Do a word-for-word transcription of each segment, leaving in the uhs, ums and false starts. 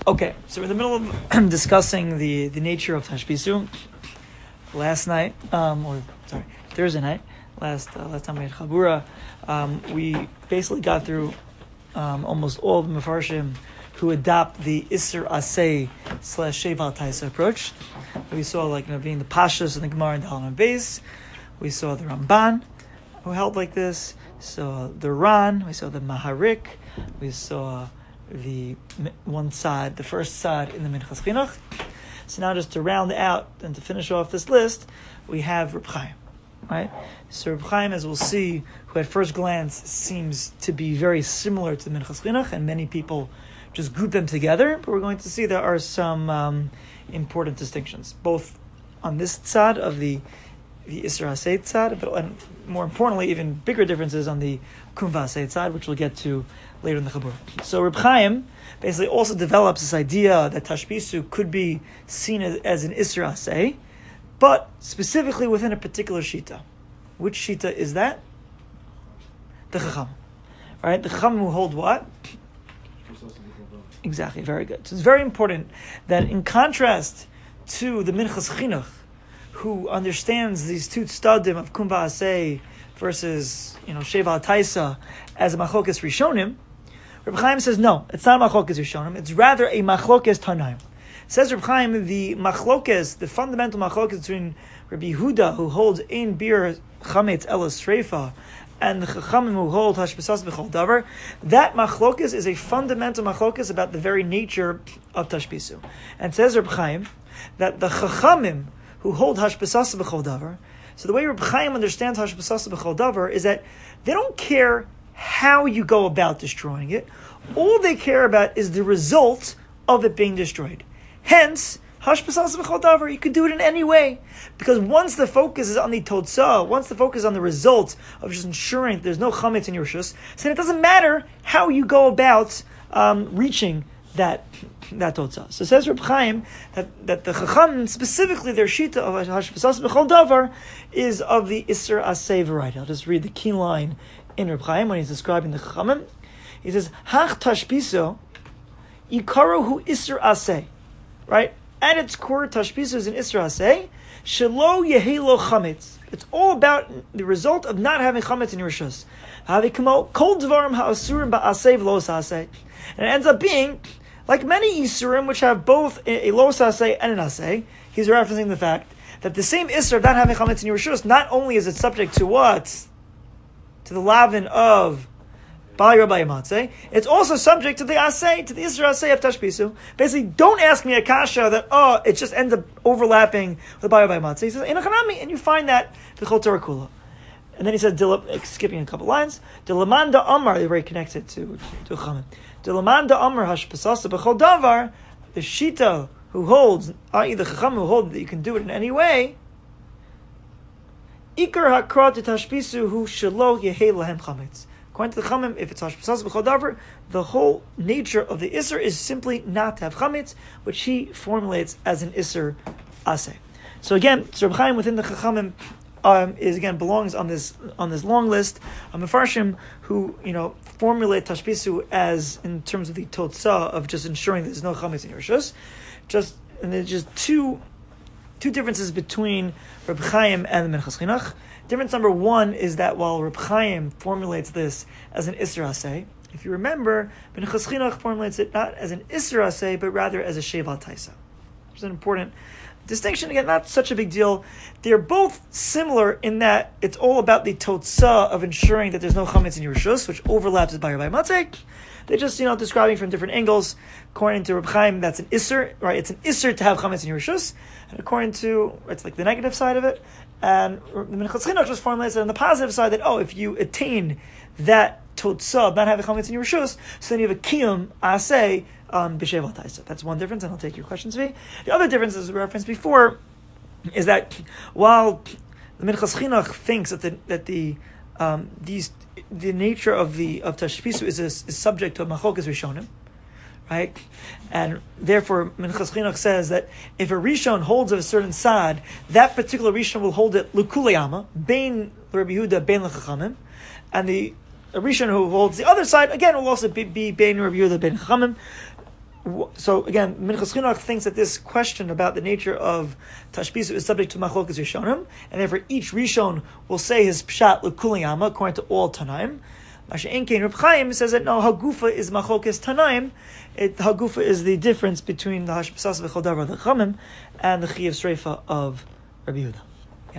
Okay, so we're in the middle of discussing the, the nature of Tashbisu. Last night, um, or sorry, Thursday night, last uh, last time we had Chabura, um, we basically got through um, almost all of the Mefarshim who adopt the Isser Aseh slash Sheval Taisa approach. We saw like you know being the Pashas and the Gemara and the Halon Beis. We saw the Ramban who held like this. So the Ran, we saw the Maharik, we saw the one side, the first side in the Minchas Chinuch. So now just to round out and to finish off this list, we have Reb Chaim, right? So Reb Chaim, as we'll see, who at first glance seems to be very similar to the Minchas Chinuch, and many people just group them together, but we're going to see there are some um, important distinctions, both on this side of the the Isra Aseh side, but and more importantly, even bigger differences on the Kumva Aseh side, which we'll get to later in the Chabur. So Reb Chaim basically also develops this idea that Tashbisu could be seen as, as an Isra Aseh, but specifically within a particular Shita. Which Shita is that? The Chacham. Right? The Chacham who hold what? Exactly, very good. So it's very important that in contrast to the Minchas Chinuch, who understands these two stadim of Kumva Aseh versus, you know, Sheval Taisa as a Machlokas Rishonim, Reb Chaim says, no, it's not a Machlokas Rishonim, it's rather a Machlokas Tanaim. Says Reb Chaim, the Machlokas, the fundamental Machlokas between Rabbi Yehuda, who holds Ein Bir Chametz Elas Sreifa, and the Chachamim who hold Hashbasas B'chol Davar, that Machlokas is a fundamental Machlokas about the very nature of Tashbisu. And says Reb Chaim, that the Chachamim who hold Hashbasas B'chol Davar, so the way Reb Chaim understands Hashbasas B'chol Davar is that they don't care how you go about destroying it. All they care about is the result of it being destroyed. Hence, Hashbasas B'chol Davar, you can do it in any way. Because once the focus is on the Totzah, once the focus is on the result of just ensuring there's no Chametz in your Rishus, so it doesn't matter how you go about um, reaching that that Totzah. So says Reb Chaim that, that the Chacham, specifically their Shita of Hashbasas B'chol Davar, is of the Isser Aseh variety. I'll just read the key line in Reb Chaim when he's describing the Chachamim. He says, Hach Tashbiso, Ikaro hu Isser Aseh. Right? At its core, Tashbiso is an Isser Aseh. Shelo Yehelo Chametz. It's all about the result of not having Chametz in your Rishus. Havikamo Kol Dvarim Ha'asurim Ba'aseh V'los Aseh. And it ends up being like many Isurim, which have both a, a Los Aseh and an Aseh. He's referencing the fact that the same Isur of not having Chametz in your Rishus, not only is it subject to what? To the Lavin of Bali Rabbi Matzeh, it's also subject to the Aseh, to the Isur Aseh of Tashbisu. Basically, don't ask me a kasha that, oh, it just ends up overlapping with Bali Rabbi Matzeh. He says, in a Chanami, and you find that the Chol Torah Kula. And then he says, skipping a couple lines, Dilamanda Amar, they're very connected to, to Chametz. Dilamanda Amar Hashbasasa B'chol Davar, the Shita who holds, that is the Chacham who holds that you can do it in any way, Ikar HaKra Tashbisu hu Shelo Yehei Lahem Chametz. According to the Chachamim, if it's Hashbasas B'chol Davar, the whole nature of the Isser is simply not to have Chametz, which he formulates as an Isser Aseh. So again, Reb Chaim within the Chachamim um, is again belongs on this on this long list of Mefarshim who you know formulate Tashbisu as in terms of the Totzah of just ensuring there's no Chametz in your Rishus. Just and there's just two two differences between Reb Chaim and the Minchas Chinuch. Difference number one is that while Reb Chaim formulates this as an Isser Aseh, if you remember, Minchas Chinuch formulates it not as an Isser Aseh, but rather as a Sheval Taisa. Which is an important distinction. Again, not such a big deal. They're both similar in that it's all about the Totzah of ensuring that there's no Chametz in your Rishus, which overlaps with Bali Rabbi Matzeh. They're just, you know, describing from different angles. According to Reb Chaim, that's an Isser, right? It's an Isser to have Chametz in your Rishus. And according to, it's like the negative side of it. And the Minchas Chinuch just formulates it on the positive side that, oh, if you attain that Totzah, not having Chametz in your Rishus, so then you have a Kiyum Aseh um, B'Sheval Taisa. That's one difference, and I'll take your questions, V. The other difference, as we referenced before, is that while the Minchas Chinuch thinks that the, that the um, these the nature of the of Tashbisu is, is, is subject to Machlokas Rishonim, right? And therefore, Minchas Chinuch says that if a Rishon holds of a certain sad, that particular Rishon will hold it L'Kuleyama, Bein Rabbi Yehuda, Bein L'Chachamim, and the Rishon who holds the other side, again, will also be, be Bein Rabbi Yehuda, Bein L'Chachamim. So again, Minchas Chinuch thinks that this question about the nature of Tashbisu is subject to Machlokas Rishonim, and therefore each Rishon will say his Pshat L'Kuli Yama according to all Tanaim. Masha Enkein Reb Chaim says that no, Hagufa is Machlokas Tanaim. It, Hagufa is the difference between the Hashbasas V'chol Davar of the Chamim and the Chiyav Sreifa of Rabbi Yehuda. Yeah.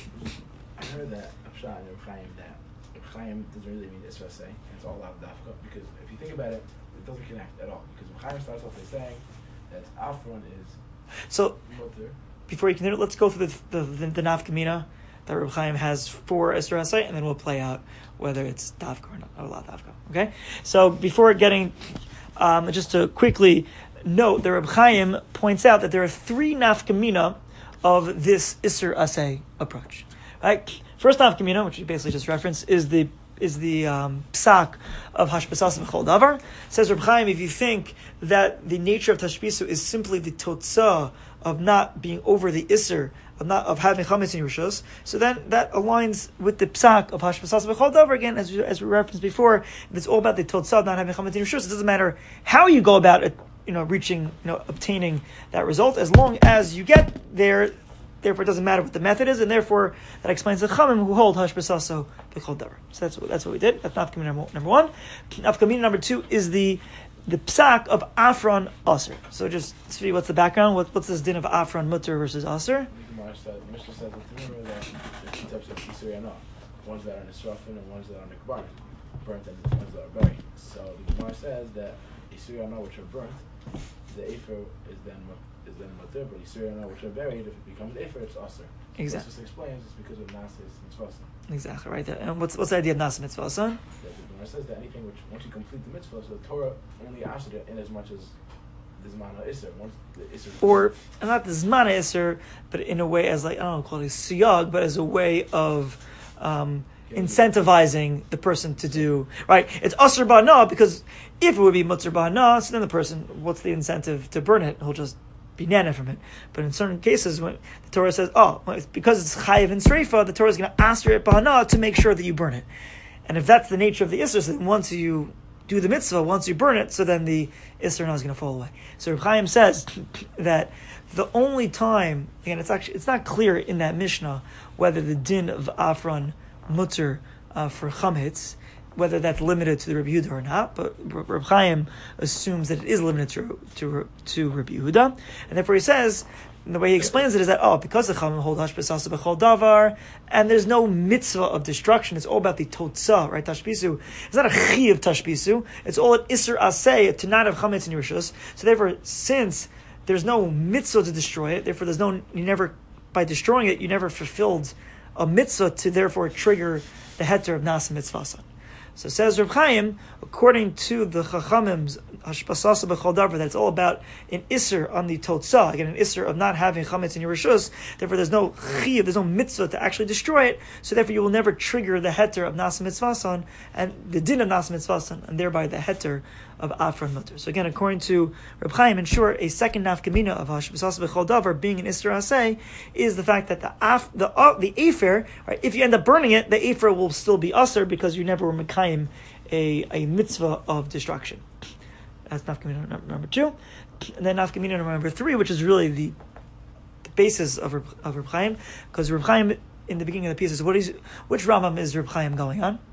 I heard that Pshat and Reb Chaim that Reb Chaim doesn't really mean Isra say, and it's all out Dafka, because if you think about it, it doesn't connect at all. Because Reb Chaim starts off by saying that Afron is so. Mutter. Before you continue, let's go through the the, the, the Nafkamina that Reb Chaim has for Isra Asay, and then we'll play out whether it's Dafka or not, or La Dafka. Okay? So before getting, um, just to quickly note, the Reb Chaim points out that there are three Nafkamina of this Isra Asay approach. Right? First Nafkamina, which we basically just referenced, is the is the um, psak of Hashbasas V'chol Davar. Says Reb Chaim, if you think that the nature of Tashbisu is simply the totzah of not being over the Isser, of not of having chametz in your rishos, so then that aligns with the psak of Hashbasas V'chol Davar. Again, as we, as we referenced before, if it's all about the totzah of not having chametz in your rishos, it doesn't matter how you go about it, you know, reaching, you know, obtaining that result, as long as you get there. Therefore, it doesn't matter what the method is, and therefore that explains the Chamim who hold Hashbasaso B'chol Davar. So that's what that's what we did. That's Nafkamina number, number one. Nafkamina number two is the the psak of Afron Aser. So just see what's the background. What, what's this din of Afron Mutter versus Aser? The Mishnah says remember that there's two types of Isuri Anah. Ones that are in the Srafin and ones that are in the Kbarim, burnt, and the ones that are buried. So the Gemara says that Isuri Anah, which are burnt, the Efer is then is then Mutter, but Isuri Anah, which are buried, if it becomes Efer, it's Aser. Exactly. This explains it's because of Nasis Mitzvah. Exactly right there. And what's what's the idea of Nasis Mitzvah? The Gemara says that anything which once you complete the mitzvah, so the Torah only asks it in as much as the Zman Isser. Once the Isser, or not the Zman Isser, but in a way as like I don't know, call it a siyag, but as a way of um, incentivizing the person to do right. It's Aser Ba'ana because if it would be Mutter Ba'ana, so then the person, what's the incentive to burn it? He'll just be nana from it. But in certain cases, when the Torah says, "Oh, well, it's because it's chayiv and sreifa," the Torah is going to ask it b'hana to make sure that you burn it. And if that's the nature of the isser, then once you do the mitzvah, once you burn it, so then the isser now is going to fall away. So Reb Chaim says that the only time, again, it's actually it's not clear in that Mishnah whether the din of Afron mutter uh, for chametz, whether that's limited to the Rabbi Yehuda or not, but Reb Chaim assumes that it is limited to to, to Rabbi Yehuda, and therefore he says, and the way he explains it is that, oh, because the Chamim hold Hashbasasa B'chol Davar, and there's no mitzvah of destruction, it's all about the Totzah, right? Tashbisu. It's not a Chi of Tashbisu, it's all an Isser Aseh, to not have Chametz in your Rishos. So therefore, since there's no mitzvah to destroy it, therefore there's no, you never, by destroying it, you never fulfilled a mitzvah to therefore trigger the heter of Nasa Mitzvasan. So says Reb Chaim, according to the Chachamim's Hashbasasa B'chol Davar, that it's all about an Isser on the Totzah, again, an Isser of not having Chametz in your Rishus, therefore there's no Chiyav, there's no mitzvah to actually destroy it, so therefore you will never trigger the heter of Nasa Mitzvasan, and the din of Nasa Mitzvasan, and thereby the heter of Afron Mutter. So again, according to Reb Chaim, in short, a second nafkamina of Hashbasasa B'chol Davar being an Isser Aseh is the fact that the af, the uh, the Afer, right, if you end up burning it, the Afer will still be Aser because you never were Mekayim a, a mitzvah of destruction. That's nafkamina number, number two. And then nafkamina number three, which is really the, the basis of Reb, of Reb Chaim, because Reb Chaim, in the beginning of the piece, is what is, which Rambam is Reb Chaim going on?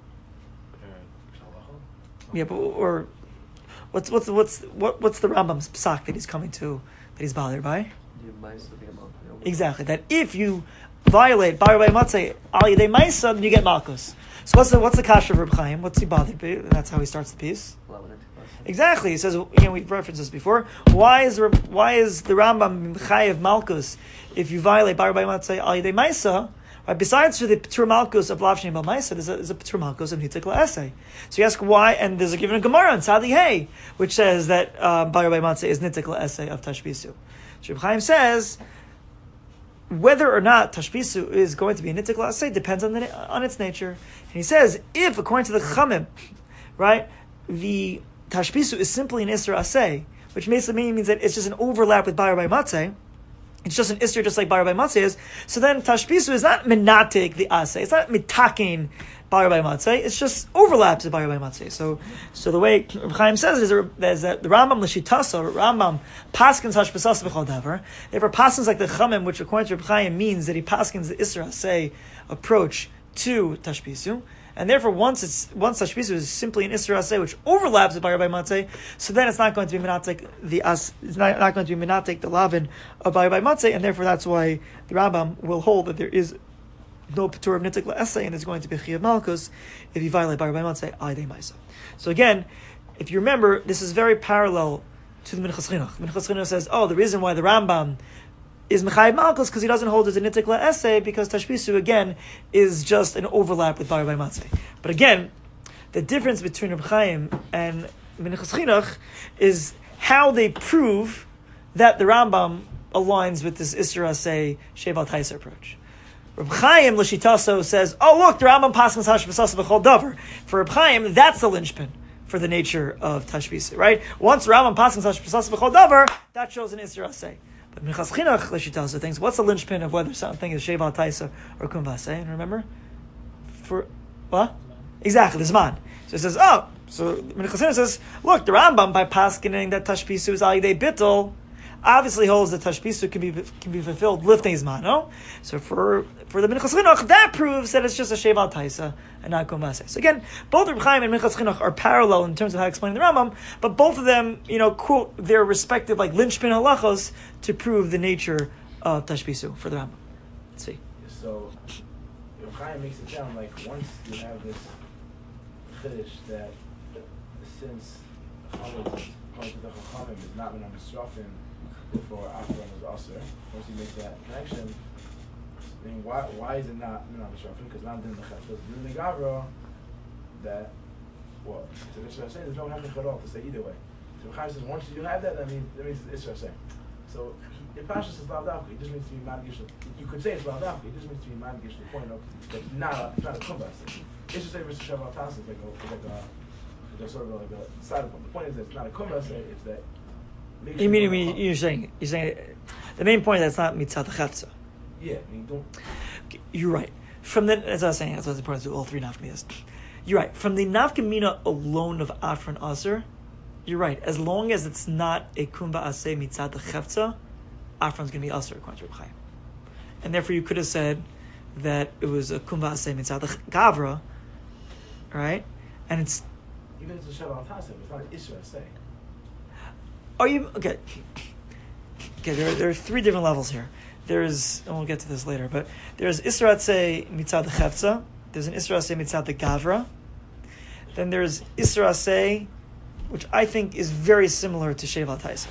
Yeah, but, or what's what's what's what what's the Rambam's psak that he's coming to, that he's bothered by? Exactly, that if you violate Bar Bay Matzeh Al Yedei Maisa, then you get Malkus. So what's the what's the kasha of Reb Chaim? What's he bothered by? That's how he starts the piece. Exactly, he says, you know, we've referenced this before. Why is the, why is the Rambam Chayev Malkus if you violate Bar Bay Matzeh Al Yedei Maisa? Right, besides for the P'tur Malkus of Lav Shnei Bal Maisa, there's a, there's a P'tur Malkus of Nitzek La'aseh. So you ask why, and there's a given a Gemara on Sadi Hey, which says that Bar Bay Matzeh is Nitzek La'aseh of Tashbisu. So Reb Chaim says, whether or not Tashbisu is going to be a Nitzek La'aseh depends on the, on its nature. And he says, if according to the Chamim, right, the Tashbisu is simply an Isser Aseh, which basically means that it's just an overlap with Bar Bay Matzeh, it's just an Isser, just like Bar Bay Matzeh is. So then Tashbisu is not minatik the Aseh. It's not mitaking Bar by Matzeh. It's just overlaps with Bar by Matzeh. So, so the way Reb Chaim says it is, is that the Rambam l'shitasa, Rambam paskins hashbasas b'chol davar. Therefore, paskins like the Chamim, which according to Reb Chaim means that he paskins the Isra say approach to Tashbisu. And therefore, once it's once Tashbisu is simply an Isra say which overlaps with Bar by Matzeh, so then it's not going to be minatek the as it's not, not going to be minatek the lavin of Bar by Matzeh, and therefore that's why the Rambam will hold that there is no Patur of Nitik La'aseh, and it's going to be Chiyav Malkus if you violate Bar by Matzeh Aydei Maisa. So again, if you remember, this is very parallel to the Minchas Chinuch. Minchas Chinuch says, oh, the reason why the Rambam is Mechayiv Malkus because he doesn't hold it as a Nitik La'aseh, because Tashbisu, again, is just an overlap with Bar by Matzeh. But again, the difference between Reb Chaim and Minchas Chinuch is how they prove that the Rambam aligns with this Isra Aseh Sheval Taisa approach. Reb Chaim l'shitaso says, "Oh look, the Rambam paskins hashbasas b'chol davar." For Reb Chaim, that's the linchpin for the nature of tashbisa, right? Once Rambam paskins hashbasas b'chol davar, that shows an Isra Aseh. But Minchas Chinuch l'shitaso thinks, what's the linchpin of whether something is Sheval Taisa or Kum V'aseh? And remember, for what exactly the Zman. So it says, oh, so Minchas Chinuch says, look, the Rambam by paskining that tashbisu is alidei bittul, obviously holds that tashbisu can be can be fulfilled lifting zman, no? So for for the Minchas Chinuch, that proves that it's just a Sheval Taisa and not Kum V'aseh. So again, both Reb Chaim and Minchas Chinuch are parallel in terms of how explaining the Rambam, but both of them, you know, quote their respective like linchpin halachos to prove the nature of tashbisu for the Rambam. Let's see. So Reb Chaim makes it sound like once you have this chiddush that since according to the Chachamim is not been understrafin before Afron was also, once you make that connection, I mean, why why is it not Min HaMishrafim? Because not in the Chet. Because in the Gavra, that, what? So the Isra saying, there's no Hemich at all to say either way. So Chaim says, once you have that, that means, that means it's Isra saying. So, in Pashas is Lav Davka, it just means to be Madgish. You could say it's Lav Davka, it just means to be Madgish to the point of, that it's not a, it's not a Kumbas. It's just like Mister Sheval Taisa, it's like a, like a, like a sort of like a side point. The point is that it's not a Kumbas, it's that. You mean, you mean you're saying you're saying the main point is that's not mitzat chetza. Yeah, I mean, don't. You're right. From the as I was saying, that's what's important to all three nafkaminas. You're right. From the nafkamina alone of Afron Aser, you're right. As long as it's not a kumba aseh mitzat chetza, Afron's going to be Aser according to Reb Chaim, and therefore you could have said that it was a kumba aseh mitzat gavra, right? And it's even if it's a Sheval Taisa, it's not an Isra say. Are you okay? Okay, there, there are three different levels here. There's, and we'll get to this later, but there's Isra Aseh mitzad the Chefza. There's an Isra Aseh mitzad the Gavra. Then there's Isra Aseh, which I think is very similar to Sheval Taisa.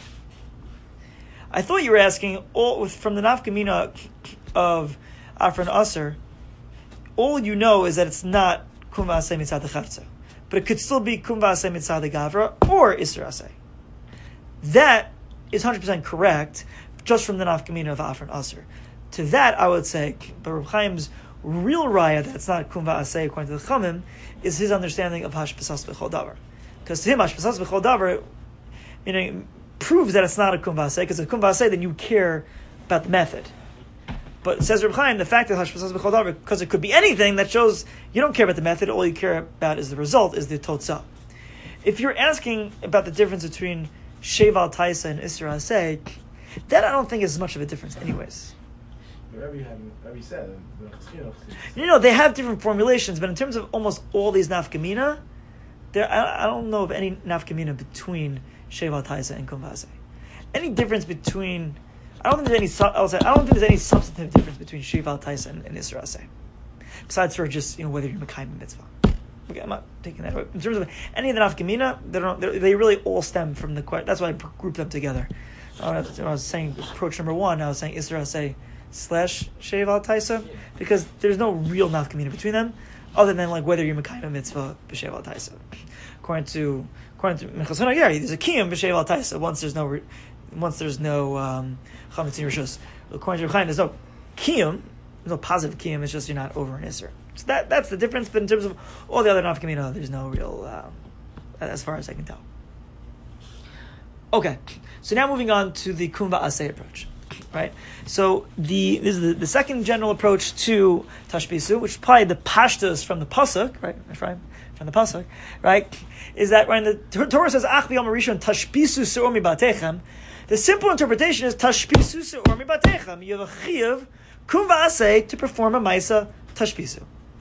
I thought you were asking all from the nafkamina of Afron Aser. All you know is that it's not Kum V'aseh mitzad the Chefza, but it could still be Kum V'aseh mitzad the Gavra or Isra Aseh. That is one hundred percent correct, just from the nafkamina of Afron Aser. To that, I would say, but Reb Chaim's real raya that it's not Kum V'aseh according to the Chamim is his understanding of Hashbasas B'chol Davar. Because to him, Hashbasas B'chol Davar, meaning, proves that it's not a Kum V'aseh, because if Kum V'aseh, then you care about the method. But says Reb Chaim, the fact that Hashbasas B'chol Davar, because it could be anything, that shows you don't care about the method, all you care about is the result, is the Totzah. If you're asking about the difference between Sheval Taisa and Isra Aseh, that I don't think is much of a difference anyways. Whatever you, have, you said, you know, they have different formulations, but in terms of almost all these nafkamina, there I, I don't know of any nafkamina between Sheval Taisa and Kum V'aseh. Any difference between, I don't think there's any, I'll say, I don't think there's any substantive difference between Sheval Taisa and, and Isra Aseh. Besides for just, you know, whether you're Mekayim mitzvah. Okay, I'm not taking that away. In terms of any of the nafkamina, they don't. They really all stem from the question. That's why I grouped them together. I was, I was saying approach number one. I was saying Isra Aseh slash Sheval Taisa because there's no real nafkamina between them, other than like whether you're Mekayim mitzvah b'Sheval Taisa. According to according to Minchas Chinuch, yeah, there's a kiyum b'Sheval Taisa. Once there's no once there's no um, chametz in rishus. According to Reb Chaim, there's no kiyum. There's no positive kiyum. It's just you're not over an Isra. So that that's the difference. But in terms of all the other nafkamina, there's no real, um, as far as I can tell. Okay, so now moving on to the Kum V'aseh approach. right? So the this is the, the second general approach to tashbisu, which is probably the pashtas from the pasuk, right? From the pasuk, right? Is that when the Torah says Ach b'yom harishon tashbisu se'or mibatechem, the simple interpretation is tashbisu se'or mibatechem. You have a chiyuv kum va'aseh to perform a ma'isa tashbisu.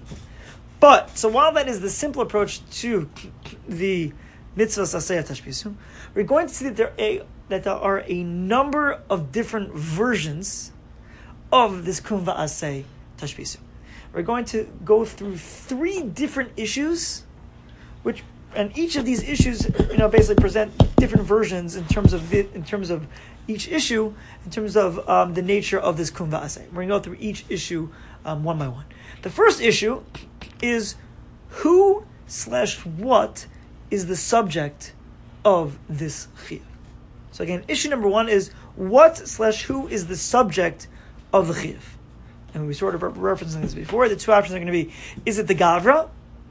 But so while that is the simple approach to the mitzvah aseh tashbisu, we're going to see that there are a, that there are a number of different versions of this kum va'aseh tashbisu. We're going to go through three different issues, which and each of these issues, you know, basically present different versions in terms of it, in terms of each issue, in terms of um, the nature of this kum va'aseh. We're going to go through each issue um, one by one. The first issue is who slash what is the subject of this chiyuv. So again, issue number one is what slash who is the subject of the chiyuv. And we sort of re- referencing this before. The two options are going to be: is it the gavra,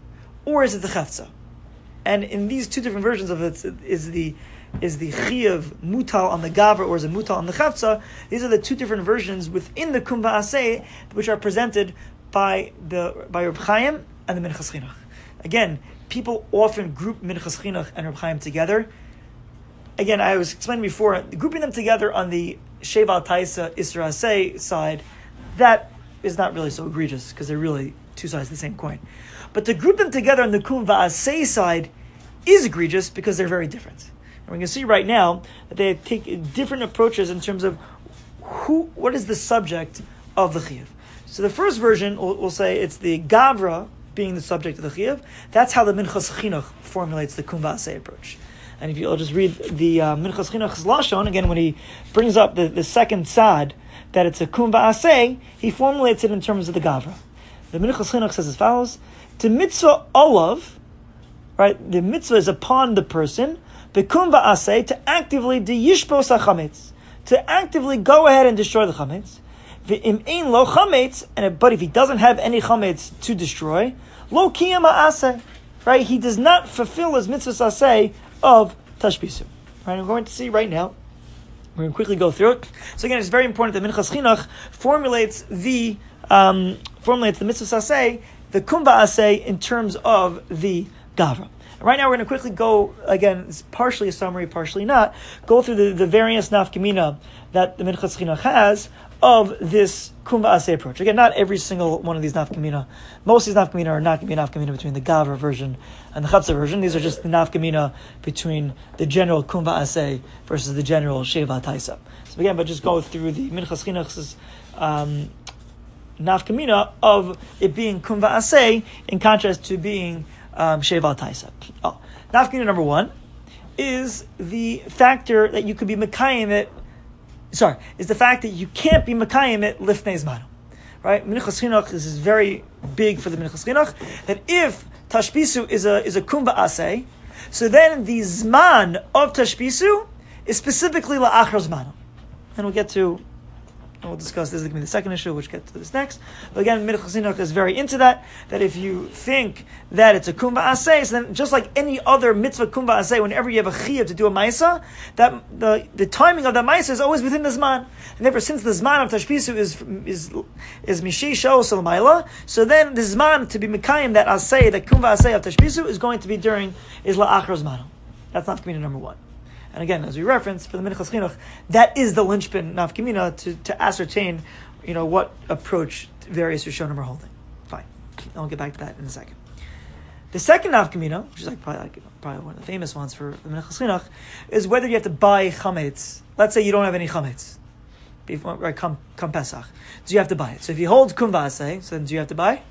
or is it the chefza? And in these two different versions of it, is the is the chiyuv mutal on the gavra or is it mutal on the chefza? These are the two different versions within the kum va'aseh which are presented by the by Reb Chaim and the Minchas Chinuch. Again, people often group Minchas Chinuch and Reb Chaim together. Again, I was explaining before, grouping them together on the Sheval Taisa Isra Aseh side, that is not really so egregious because they're really two sides of the same coin. But to group them together on the kum va'aseh side is egregious because they're very different. And we're going to see right now that they take different approaches in terms of who, what is the subject of the chiyuv. So the first version will we'll say it's the gavra being the subject of the chiyuv. That's how the Minchas Chinuch formulates the kum va'aseh approach. And if you'll just read the uh, Minchas Chinuch's lashon again, when he brings up the, the second sad that it's a kum va'aseh, he formulates it in terms of the gavra. The Minchas Chinuch says as follows: to mitzvah olav, right? The mitzvah is upon the person, bekum va'aseh, to actively deyishpos hachametz, to actively go ahead and destroy the chametz. V'im ein lo chametz, and but if he doesn't have any chametz to destroy, lo kiyam ha'aseh, right? He does not fulfill his mitzvah aseh of tashbisu. Right? I'm going to see right now. We're going to quickly go through it. So again, it's very important that Minchas Chinuch formulates the um, formulates the mitzvah aseh, the kum va'aseh, in terms of the gavra. Right now, we're going to quickly go, again, it's partially a summary, partially not, go through the, the various nafkamina that the Minchas Chinuch has of this kum va'aseh approach. Again, not every single one of these nafkamina. Most of these nafkamina are not going to be nafkamina between the gavra version and the chapsa version. These are just the nafkamina between the general kum va'aseh versus the general sheva taisa. So again, but just go through the Minchas Chinuch's um, nafkamina of it being kum va'aseh in contrast to being um, sheva taisa. Oh, nafkamina number one is the factor that you could be mekayim it. Sorry, is the fact that you can't be mekayim it lifnei zmanu. Right? Minchas Chinuch, this is very big for the Minchas Chinuch, that if tashbisu is a is a kum va'aseh, so then the zman of tashbisu is specifically la'achar zmanu. And we'll get to, and we'll discuss, this is going to be the second issue, which get to this next. But again, Minchas Chinuch is very into that, that if you think that it's a kum va'aseh, so then just like any other mitzvah kum va'aseh, whenever you have a chiyuv to do a ma'isa, that the, the timing of that ma'isa is always within the zman. And therefore, since the zman of tashbisu is is is mishi shao salmaila, so then the zman to be mekayim that aseh, that kum va'aseh of tashbisu, is going to be during, is la'achar zmanu. That's nafkamina number one. And again, as we referenced for the Minchas Chinuch, that is the linchpin nafkamina to, to ascertain, you know, what approach various Rishonim are holding. Fine, I'll get back to that in a second. The second nafkamina, which is like probably like probably one of the famous ones for the Minchas Chinuch, is whether you have to buy chametz. Let's say you don't have any chametz before, right? Come, come Pesach, do you have to buy it? So if you hold kum va'aseh, so then do you have to buy?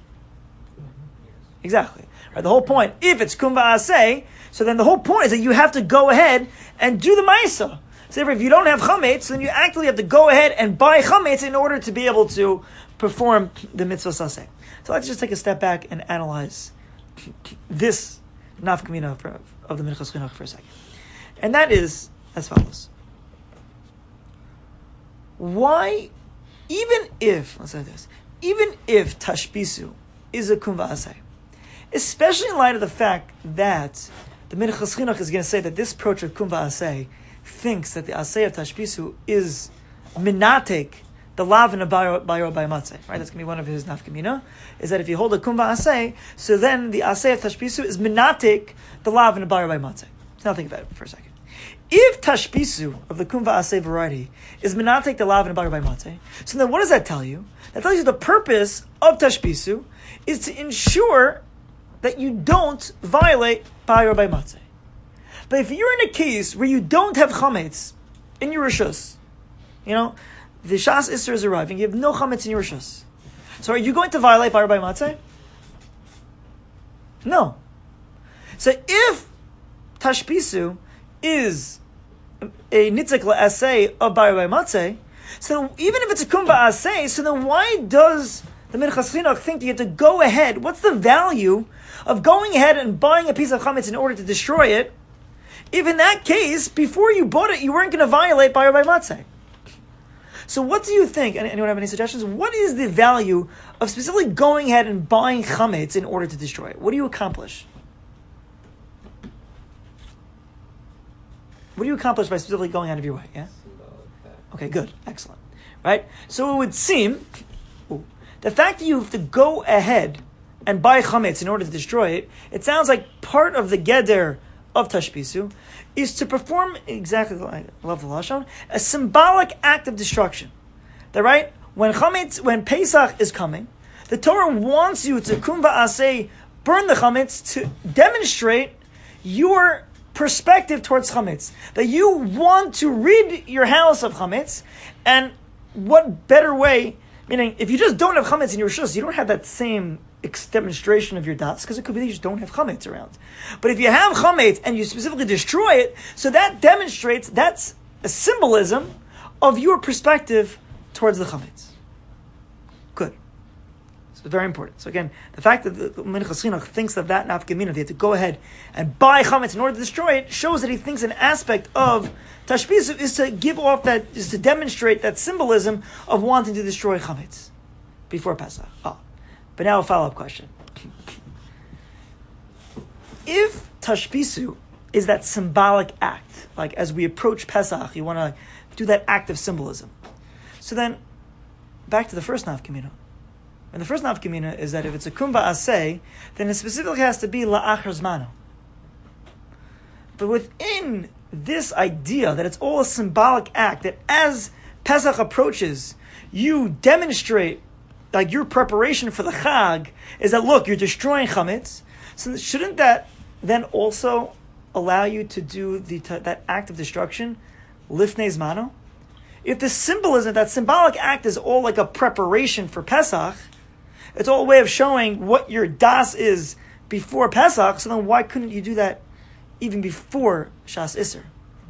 Exactly. Right. The whole point, if it's kum va'aseh, so then the whole point is that you have to go ahead and do the ma'isa. So if you don't have chametz, then you actually have to go ahead and buy chametz in order to be able to perform the mitzvah saseh. So let's just take a step back and analyze this nafkamina of the Minchas Chinuch for a second. And that is as follows. Why, even if, let's say this, even if tashbisu is a kum va'aseh, especially in light of the fact that the Minchas Chinuch is going to say that this approach of kum va'aseh thinks that the aseh of tashbisu is minatik the lav and a bayro by matzeh, right? That's going to be one of his nafkamina, is that if you hold a kumva asay, so then the asay of tashbisu is minatik the lav and a bayro by matzeh. So now think about it for a second. If tashbisu of the kumva asay variety is minatik the lav and a bayro by matzeh, so then what does that tell you? That tells you the purpose of tashbisu is to ensure that you don't violate bayro by matzeh. But if you're in a case where you don't have chametz in your rishus, you know, the Shas Isser is arriving, you have no chametz in your rishus. So are you going to violate Bayro by Matzeh? No. So if Tashbisu is a nitzik la'aseh of Bayro by Matzeh, so even if it's a kumba aseh, so then why does the Minchas Chinuch think you have to go ahead? What's the value of going ahead and buying a piece of chametz in order to destroy it? If in that case, before you bought it, you weren't going to violate Bayro by Matzeh. So what do you think? Anyone have any suggestions? What is the value of specifically going ahead and buying chametz in order to destroy it? What do you accomplish? What do you accomplish by specifically going out of your way? Yeah? Okay, good. Excellent. Right? So it would seem, ooh, the fact that you have to go ahead and buy chametz in order to destroy it, it sounds like part of the geder of tashbisu is to perform exactly, I love the lashon, a symbolic act of destruction. That right? When chametz, when Pesach is coming, the Torah wants you to kumva asay, burn the chametz to demonstrate your perspective towards chametz. That you want to rid your house of chametz, and what better way? Meaning, if you just don't have chametz in your rishus, you don't have that same demonstration of your das, because it could be that you just don't have chametz around. But if you have chametz and you specifically destroy it, so that demonstrates, that's a symbolism of your perspective towards the chametz. Good. So very important. So again, the fact that the Minchas Chinuch thinks of that nafkamina, they have to go ahead and buy chametz in order to destroy it, shows that he thinks an aspect of tashbisu is to give off that, is to demonstrate that symbolism of wanting to destroy chametz before Pesach. Oh. But now a follow-up question. If tashbisu is that symbolic act, like as we approach Pesach, you want to do that act of symbolism. So then, back to the first nafkamina. And the first nafkamina is that if it's a kumba aseh, then it specifically has to be la'achar zmano. But within this idea that it's all a symbolic act, that as Pesach approaches, you demonstrate like your preparation for the Chag is that, look, you're destroying chametz. So shouldn't that then also allow you to do the that act of destruction, lifnei zmano? If the symbolism, that symbolic act is all like a preparation for Pesach, it's all a way of showing what your das is before Pesach, so then why couldn't you do that even before Shas Isser?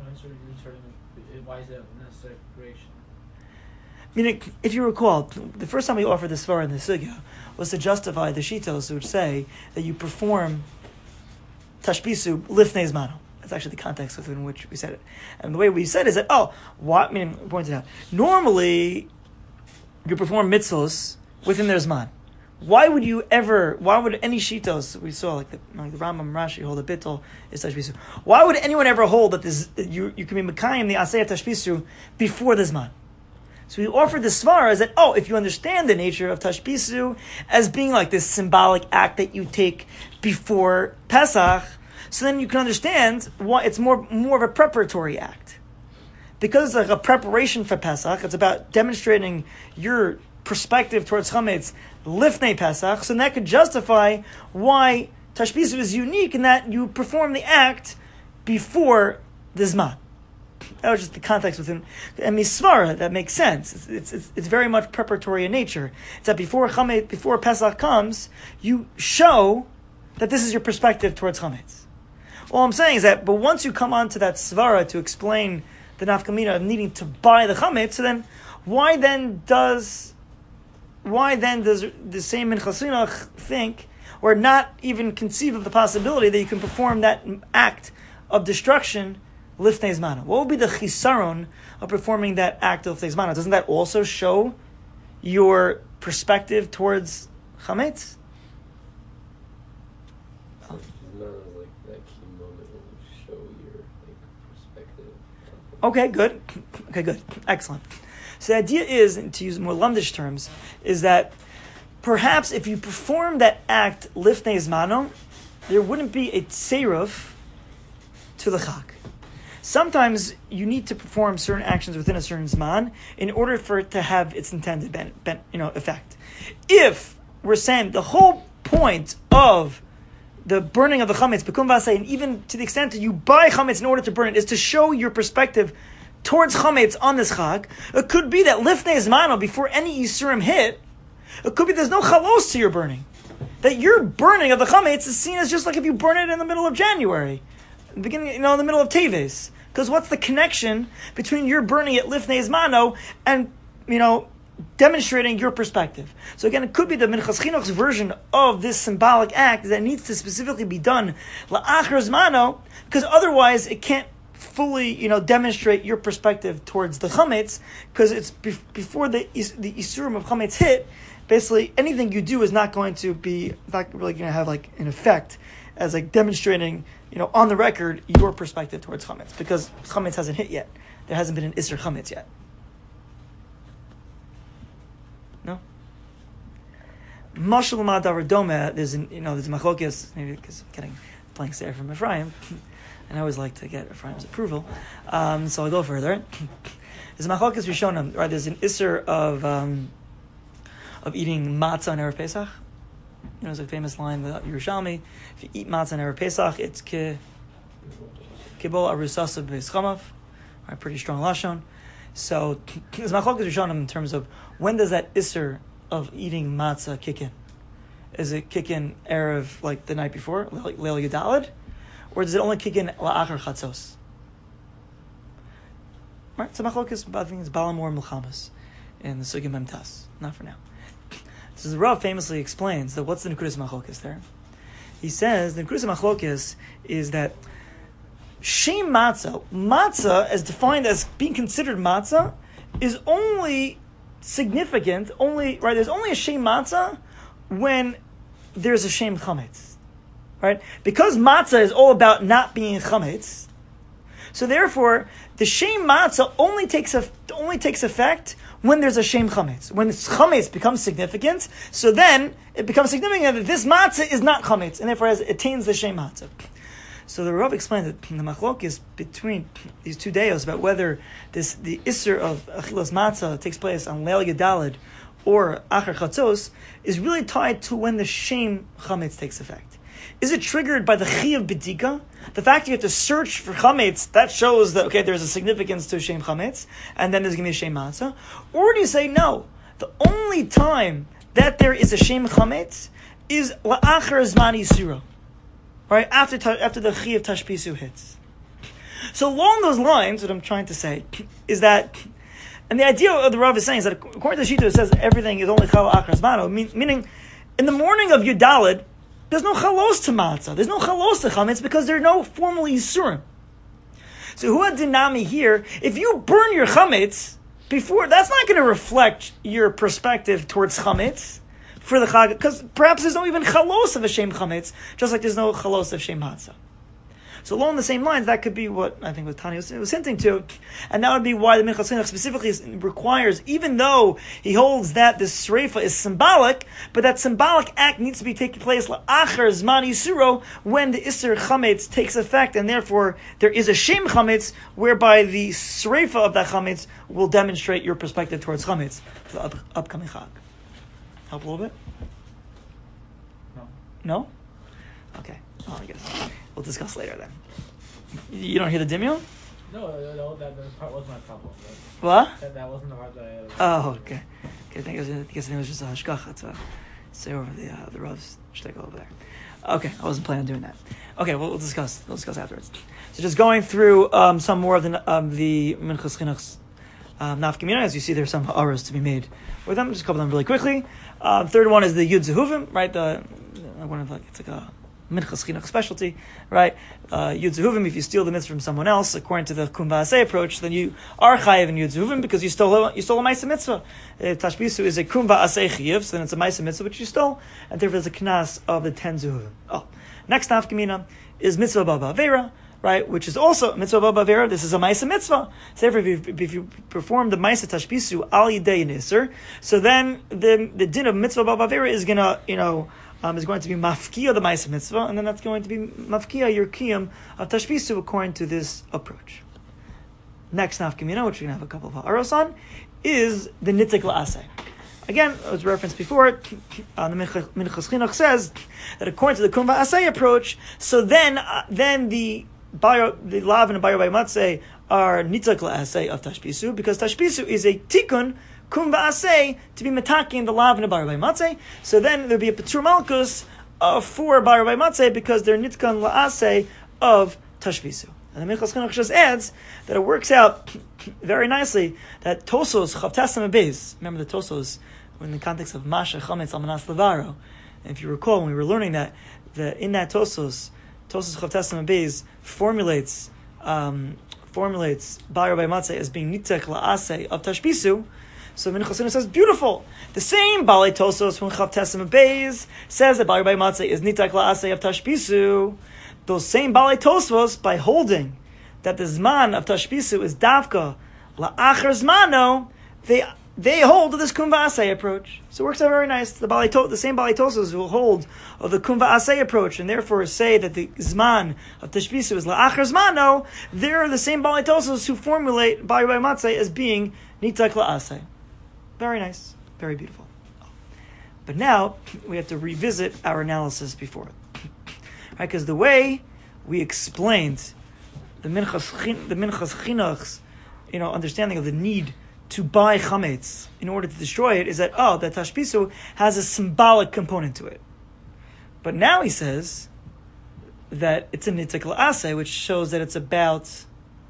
Why is that necessary preparation? Meaning, if you recall, the first time we offered this svara in the sugya was to justify the shitos which say that you perform tashbisu lifnei zmano. That's actually the context within which we said it. And the way we said it is that, oh, what, meaning, pointed out, normally you perform mitzvos within their zman. Why would you ever, why would any shitos, we saw like the, like the Rambam Rashi hold a bittul is tashbisu. Why would anyone ever hold that this, you, you can be mekayim the aseh of tashbisu before the zman? So we offered the svara as that, oh, if you understand the nature of tashbisu as being like this symbolic act that you take before Pesach, so then you can understand why it's more, more of a preparatory act. Because it's like a preparation for Pesach, it's about demonstrating your perspective towards chametz lifnei Pesach, so that could justify why tashbisu is unique in that you perform the act before the zman. That was just the context within. And misvara, that makes sense. It's, it's, it's, it's very much preparatory in nature. It's that before chametz, before Pesach comes, you show that this is your perspective towards chametz. All I'm saying is that, but once you come onto that svara to explain the nafkamina of needing to buy the chametz, so then why then does why then does the same Minchas Chinuch think, or not even conceive of the possibility that you can perform that act of destruction lifnei zmano? What would be the chisaron of performing that act of lifnei zmano? Doesn't that also show your perspective towards chametz? So it's not like that key moment will show your like perspective. Okay, good. Okay, good. Excellent. So the idea is, and to use more Lamdish terms, is that perhaps if you perform that act lifnei zmano, there wouldn't be a tseiruf to the chag. Sometimes you need to perform certain actions within a certain zman in order for it to have its intended ben, ben, you know, effect. If we're saying the whole point of the burning of the chametz, bekum v'aseh, and even to the extent that you buy chametz in order to burn it, is to show your perspective towards chametz on this chag, it could be that lifnei zmano, before any yisurim hit, it could be there's no chalos to your burning. That your burning of the chametz is seen as just like if you burn it in the middle of January, in the beginning, you know, in the middle of Teves. Because what's the connection between your burning at lifnei zmano and, you know, demonstrating your perspective? So again, it could be the Minchas Chinuch's version of this symbolic act that needs to specifically be done la'achar zmano, because otherwise it can't fully, you know, demonstrate your perspective towards the chametz, because it's be- before the the isurim of chametz hit. Basically, anything you do is not going to be, in fact, really going to have like an effect as like demonstrating, you know, on the record your perspective towards chametz, because chametz hasn't hit yet. There hasn't been an isur chametz yet. No. Mashal ma'adavar doma. There's an, you know, there's machlokes, maybe because I'm getting blanks there from Ephraim, and I always like to get Ephraim's approval. Um, so I'll go further. There's machlokes rishonim, right? There's an isur of um, of eating matzah on Erev Pesach. You know, there's a famous line with Yerushalmi: if you eat matzah on Erev Pesach, it's ke kibol arusasa b'eschamav. Right, pretty strong lashon. So there's machlokes rishonim in terms of when does that isur of eating matzah kick in? Is it kick in Erev, like the night before, like Leil Yudalid? Or does it only kick in la'achar chatzos? Right, so machlokes, I think it's Balamor Milchamas in the Sugim Memtas. Not for now. So the Rav famously explains that what's the Nekudas Machlokes there? He says the Nekudas Machlokes is that Shem Matzah, Matzah as defined as being considered Matzah, is only significant, only, right, there's only a Shem Matzah when there's a Shem Chametz. Right? Because Matzah is all about not being Chametz, so therefore the Shem Matzah only takes a, only takes effect when there's a Shem Chametz. When Chametz becomes significant, so then it becomes significant that this Matzah is not Chametz, and therefore it attains the Shem Matzah. So the Rav explains that the machlok is between these two deos about whether this the Isser of Achilas Matzah takes place on Leil Yudalid or Achar Chatzos is really tied to when the Shem Chametz takes effect. Is it triggered by the Chi of B'dika? The fact you have to search for Chametz, that shows that, okay, there's a significance to Shem Chametz, and then there's going to be a Shem Matzah? Or do you say, no, the only time that there is a Shem Chametz is La'achar Zman Yisura, right, after, after the Chi of Tashpisu hits. So along those lines, what I'm trying to say is that, and the idea of the Rav is saying is that according to the Shita, it says everything is only Chal Achar Zmano, meaning in the morning of Yudalid, there's no chalos to matzah. There's no chalos to chametz because there are no formal yisurim. So who had dinami here? If you burn your chametz before, that's not going to reflect your perspective towards chametz for the chag, because perhaps there's no even chalos of a shem chametz, just like there's no chalos of shem matzah. So along the same lines, that could be what I think what Tani was, was hinting to, and that would be why the Minchas Chinuch specifically requires, even though he holds that this sreifa is symbolic, but that symbolic act needs to be taking place la'achar zman yisuro, when the Isser Chametz takes effect, and therefore there is a Shem Chametz, whereby the sreifa of that Chametz will demonstrate your perspective towards Chametz for the up, upcoming Chag. Help a little bit? No. No? Okay. Oh, I guess. We'll discuss later then. You don't hear the dimyon? No, no, no, that, that part was my problem. Right? What? That, that wasn't the part that I had. Oh, okay. Okay, I think it was, I guess it was just a hashgacha to say over the uh, the Rav's shtickle over there. Okay, I wasn't planning on doing that. Okay, well, we'll discuss. We'll discuss afterwards. So just going through um, some more of the um, the Minchas Chinuch's um, nafkamina. As you see, there's some ha'aros to be made with them. Just a couple of them really quickly. Um, third one is the Yud Zehuvim, right? The one of like it's like a Minchas Chinuch specialty, right? Uh, Yud Zehuvim, if you steal the mitzvah from someone else, according to the Kum Va'aseh approach, then you are chayiv in Yud Zehuvim because you stole a, you stole a Maisa mitzvah. Uh, Tashbisu is a Kum Va'aseh chayiv, so then it's a Maisa mitzvah which you stole, and therefore there's a knas of the ten Zehuvim. Oh, next nafkamina is mitzvah ba'avera. right? Which is also mitzvah b'avera. This is a ma'isa mitzvah. So if you, if you perform the ma'isa tashbisu al yidei niser, so then the the din of mitzvah b'avera is gonna, you know, um, is going to be mafkia the ma'isa mitzvah, and then that's going to be mafkia your kiyum of tashbisu according to this approach. Next nafkamina, which we're gonna have a couple of ha'aros on, is the nitik la'aseh. Again, as referenced before, uh, the Minchas Chinuch says that according to the Kum Va'aseh approach, so then uh, then the bio, the lav and the Bayer Matzeh are nitzak la'aseh of tashbisu, because tashbisu is a tikkun Kum Va'aseh to be metaking the lav and the Bayer Matzeh. So then there'll be a Petur Malkus of for Bayer Matzeh because they're nitkan la'aseh of tashbisu. And the Minchas Chinuch just adds that it works out very nicely that Tosos Chavtasam Abeis, remember the Tosos in the context of Masha Chametz Almanas Levaro. And if you recall, when we were learning that, the, in that Tosos, Tosos Chavtasam Abeis formulates um, formulates Bayar Bay Matzeh as being Nitzek La'aseh of Tashbisu. So Minchas Chinuch says, beautiful. The same Balei Tosos from Chavtasam Abeis says that Bayar Bay Matzeh is Nitzek La'aseh of Tashbisu. Those same Balei Tosfos, by holding that the Zman of Tashbisu is Davka La'achar Zmano, they they hold to this Kum Va'aseh approach. So it works out very nice. The Balei to, the same Balei Tosfos will hold of the Kum Va'aseh approach, and therefore say that the Zman of Tashbisu is La'achar Zmano. They're the same Balei Tosfos who formulate Bayar Bay Matzeh as being Nitzak La'aseh. Very nice. Very beautiful. But now, we have to revisit our analysis before it. Right, because the way we explained the Minchas the Minchas Chinuch's, you know, understanding of the need to buy chametz in order to destroy it is that oh, that tashbisu has a symbolic component to it. But now he says that it's a nitzak la'aseh, which shows that it's about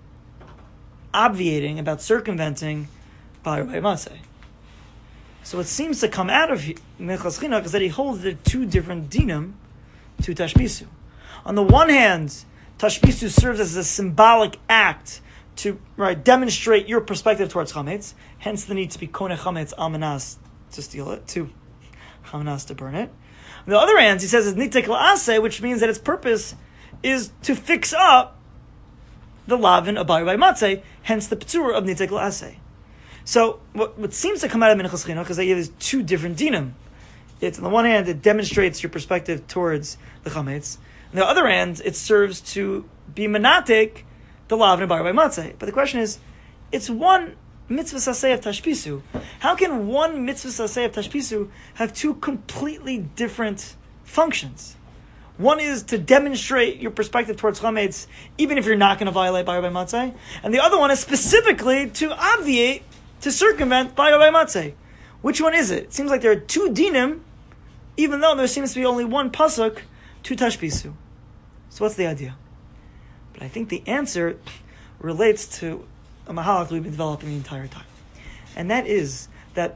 obviating, about circumventing Bayar Bay Matzeh. So what seems to come out of Minchas Chinuch is that he holds the two different dinim to tashbisu. On the one hand, tashbisu serves as a symbolic act to right demonstrate your perspective towards chametz, hence the need to be koneh chametz almanas to steal it, to almanas to burn it. On the other hand, he says it's nitek la'aseh, which means that its purpose is to fix up the lavin of Bayar Bay Matzeh, hence the p'tur of nitek la'aseh. So what, what seems to come out of Minchas Chinuch is that there's two different dinim. It's on the one hand, it demonstrates your perspective towards the chametz. On the other hand, it serves to be menatek the lav and Bayar Bay Matzeh. But the question is, it's one mitzvah saseh of tashbisu. How can one mitzvah saseh of tashbisu have two completely different functions? One is to demonstrate your perspective towards chametz, even if you're not going to violate Bayar Bay Matzeh, and the other one is specifically to obviate, to circumvent Bayar Bay Matzeh. Which one is it? It seems like there are two dinim, even though there seems to be only one pasuk to tashbisu. So what's the idea? But I think the answer relates to a mahalach we've been developing the entire time. And that is that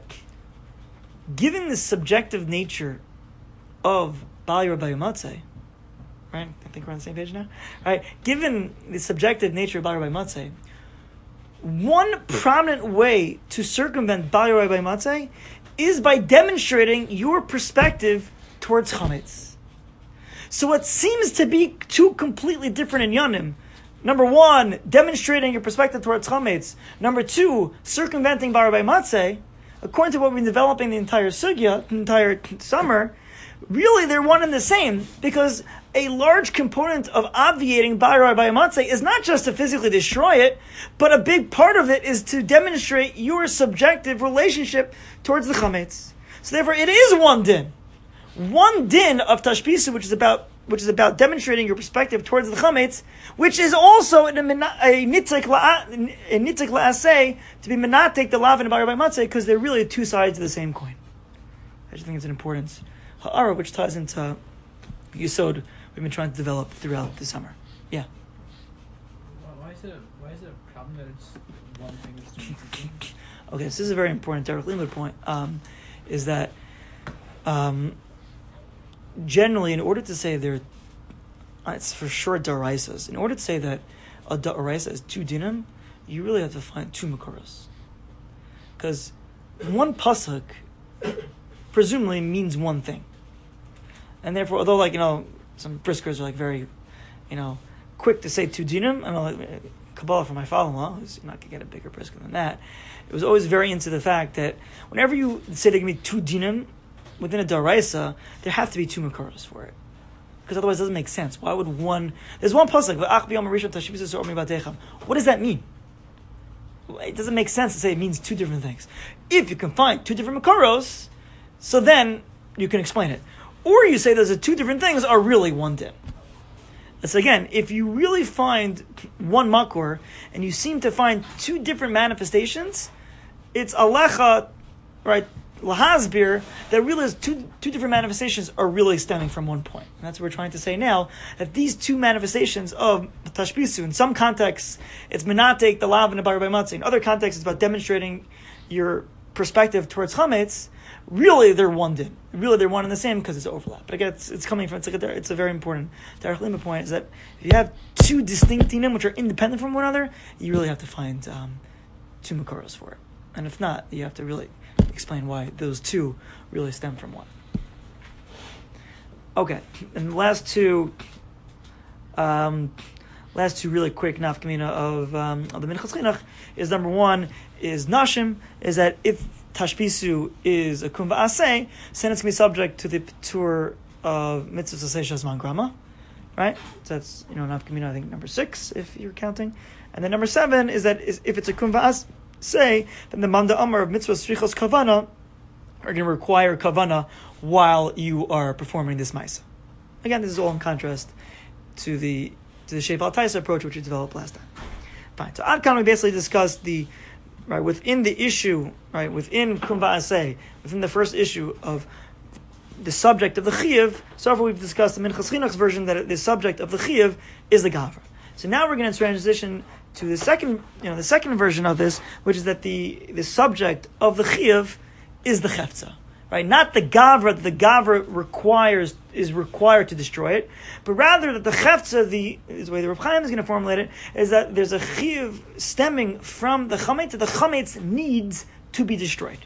given the subjective nature of Bayar Bay Matzeh, right? I think we're on the same page now. Right? Given the subjective nature of Bayar Bay Matzeh, one prominent way to circumvent Bayar Bay Matzeh is by demonstrating your perspective towards chametz. So what seems to be two completely different inyanim, number one, demonstrating your perspective towards chametz. Number two, circumventing Bayar Bay Matzeh. According to what we've been developing the entire sugya, the entire summer, really they're one and the same, because a large component of obviating Bayar Bay Matzeh is not just to physically destroy it, but a big part of it is to demonstrate your subjective relationship towards the chametz. So therefore, it is one din, one din of tashbisu, which is about which is about demonstrating your perspective towards the chametz, which is also a nitzek la'aseh to be menatek the lav and Bayar Bay Matzeh, because they're really two sides of the same coin. I just think it's an important ha'ara which ties into Yisod we've been trying to develop throughout the summer. Yeah. Why is it? Why is it a problem that it's one thing that's doing two things? Okay, so this is a very important Derek Limud point. Um, is that um, generally, in order to say there, uh, it's for sure daraisas. In order to say that a daraisa is two dinim, you really have to find two makoros, because one pasuk presumably means one thing, and therefore, although like you know, some briskers are like very, you know, quick to say two dinim. I know like, Kabbalah for my father-in-law, who's not going to get a bigger brisket than that. It was always very into the fact that whenever you say there can be two dinim within a daraisa, there have to be two makaros for it. Because otherwise it doesn't make sense. Why would one... There's one pasuk, what does that mean? It doesn't make sense to say it means two different things. If you can find two different makaros, so then you can explain it. Or you say those are two different things are really one din. So again, if you really find one makor and you seem to find two different manifestations, it's alecha, right, lahasbir, that really is two two different manifestations are really stemming from one point. And that's what we're trying to say now, that these two manifestations of tashbisu, in some contexts, it's menatek, the lav, and the bar matzah. In other contexts, it's about demonstrating your perspective towards chametz. Really, they're one din. Really, they're one and the same because it's overlap. But again, it's, it's coming from, it's, like a, it's a very important Derech Lima point, is that if you have two distinct dinim which are independent from one another, you really have to find um, two makaros for it. And if not, you have to really explain why those two really stem from one. Okay, and the last two, um, last two really quick nafkamina of um, of the Minchas Chinuch is, number one is nashim, is that if tashbisu is a kum va'aseh, then it's going to be subject to the patur of mitzvah saseh shazman grama, right? So that's, you know, nafkamina, I think number six if you're counting, and then number seven is that is, if it's a kum va'aseh, say, then the manda amar of mitzvah srichos kavana are going to require kavana while you are performing this maisa. Again, this is all in contrast to the to the Sheval Taisa approach which we developed last time. Fine. So Adkan we basically discussed the right within the issue, right within Kum Va'aseh, within the first issue of the subject of the Chiyuv. So far we've discussed the Minchas Chinuch's version that the subject of the Chiyuv is the Gavra. So now we're going to transition to the second, you know, the second version of this, which is that the the subject of the Chiyuv is the Chefza. Right, not the gavra that the gavra requires is required to destroy it, but rather that the chefza, the is the way the Reb Chaim is going to formulate it, is that there's a chiyuv stemming from the chametz that the chametz needs to be destroyed,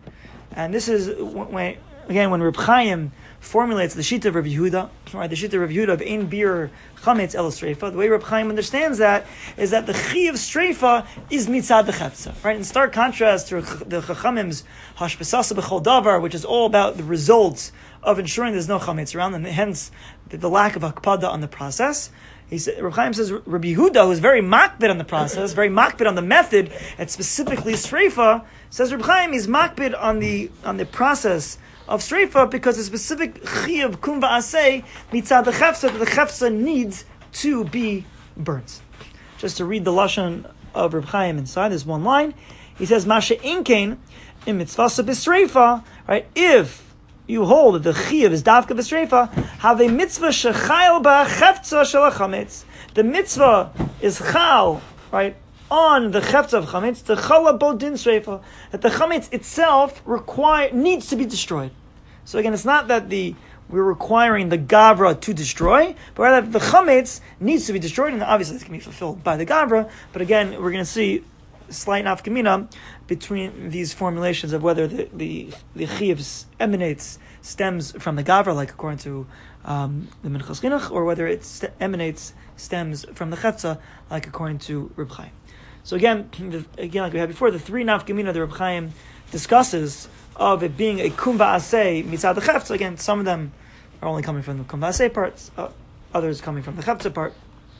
and this is when again when Reb Chaim formulates the shita of Reb Yehuda, right, the shita of Reb Yehuda of ein bir chametz el streifa. The way Reb Chaim understands that is that the chiyuv streifa is mitzad the chefza, right? In stark contrast to the Chachamim's hashbesasa b'chol davar, which is all about the results of ensuring there's no chametz around, and hence the, the lack of akpada on the process. He said, Reb Chaim says Reb Yehuda, who's very makbid on the process, very makbid on the method, and specifically streifa, says Reb Chaim is makbid on the on the process of streifa because the specific chiyuv kum va'aseh mitzad the chefza, that the chefza needs to be burnt. Just to read the lashon of Reb Chaim inside, there's one line. He says, "Mashe inkein in mitzvasa b'streifa." Right, if you hold that the chiyuv is davka b'streifa, have a mitzvah shechayel ba'chefza shel chametz. The mitzvah is chal, right, on the chefza of chametz, the chala bo din streifa, that the chametz itself require needs to be destroyed. So again, it's not that the we're requiring the gavra to destroy, but rather the chametz needs to be destroyed, and obviously this can be fulfilled by the gavra. But again, we're going to see slight nafkamina between these formulations of whether the the, the chiyuv emanates stems from the gavra, like according to um, the Minchas Chinuch, or whether it st- emanates stems from the chetza, like according to Reb Chaim. So again, the, again, like we had before, the three nafkamina that Reb Chaim discusses of it being a kum va'aseh mitzad the chefza. Again, some of them are only coming from the kum va'aseh parts, uh, others coming from the chefza part.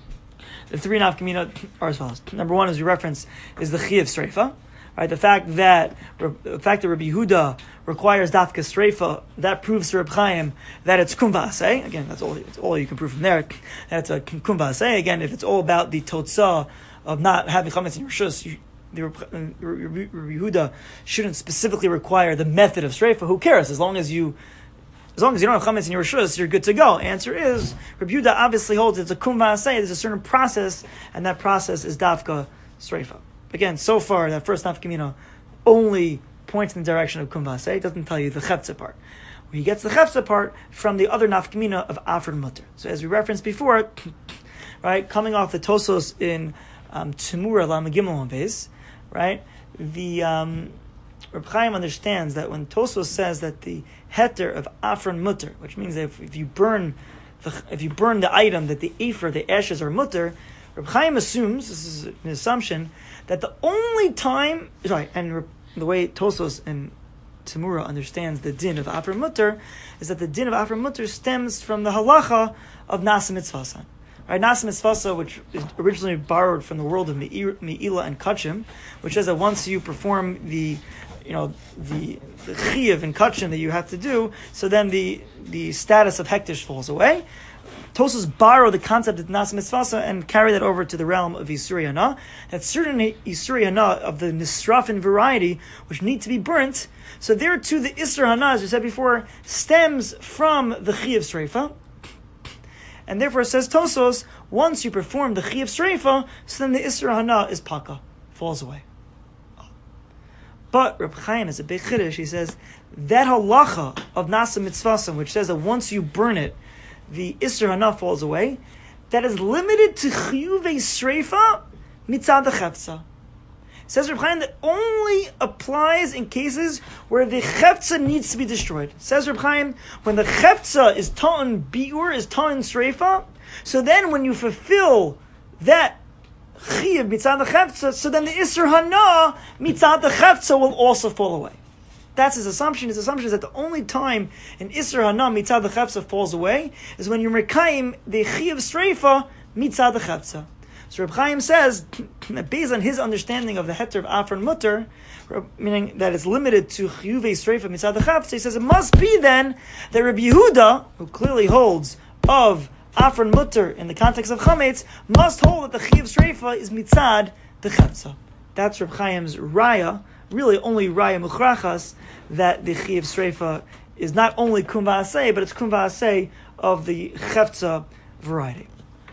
The three nafkamina are as follows. Number one, as we referenced, is the chiyuv streifa. Right, the fact that the fact that Rabbi Yehuda requires dafka streifa, that proves to Reb Chaim that it's kum va'aseh. Again, that's all. That's all you can prove from there. That's a kum va'aseh. Again, if it's all about the totzah of not having chametz in your shus, you, the Rabbi Yehuda shouldn't specifically require the method of streifa. Who cares? As long as you, as long as you don't have chametz in your shus, you're good to go. Answer is Rabbi Yehuda obviously holds it's a kum va'aseh. There's a certain process, and that process is dafka streifa. Again, so far that first nafkamina only points in the direction of kum va'aseh. It doesn't tell you the chefza part. He gets the chefza part from the other nafkamina of afron mutter. So as we referenced before, right, coming off the Tosos in um, Tumura Lam Gimel Beis, right, the um, Reb Chaim understands that when Tosos says that the heter of afron mutter, which means that if, if you burn the, if you burn the item that the afer, the ashes are mutter, Reb Chaim assumes, this is an assumption, that the only time, sorry, and the way Tosos and Tamura understands the din of Afar Mutter is that the din of Afar Mutter stems from the halacha of Nasa Mitzvasa. Right, Nasa Mitzvasa, which is originally borrowed from the world of Me'ila and Kachim, which says that once you perform the, you know, the the chiyuv and kachim that you have to do, so then the the status of hektish falls away. Tosos borrow the concept of Nasa Mitzvasa and carry that over to the realm of Yisuri Hana. That certain Yisuri Hana of the Nisrafin variety, which need to be burnt. So there too, the Isra Hana, as we said before, stems from the Chiyuv Sreifa. And therefore, says Tosos, once you perform the Chiyuv Sreifa, so then the Isra Hana is Paka, falls away. But Reb Chaim is a big chiddush. He says, that halacha of Nasa Mitzvasa, which says that once you burn it, the Isra Hana falls away, that is limited to Chiyuvei Sreifa mitzad Chefza. Says Reb Chaim that only applies in cases where the Chefza needs to be destroyed. Says Reb Chaim, when the Chefza is ta'an bi'ur, is ta'an Sreifa, so then when you fulfill that Chiyuv mitzad Chefza, so then the Isra Hana mitzad Chefza will also fall away. That's his assumption. His assumption is that the only time an Isra Hana mitzad Chefza falls away is when you're Mekayim the Chiyuv Sreifa mitzad Chefza. So Reb Chaim says that based on his understanding of the heter of Afar and Mutter, meaning that it's limited to Chiyuvei Sreifa mitzad Chefza, he says it must be then that Rabbi Yehuda, who clearly holds of Afar and Mutter in the context of Chametz, must hold that the Chiyuv Sreifa is mitzad the Chefza. That's Reb Chaim's raya, really only raya muchrachas, that the Chiyuv Sreifa is not only kum va'aseh, but it's kum va'aseh of the Chefza variety.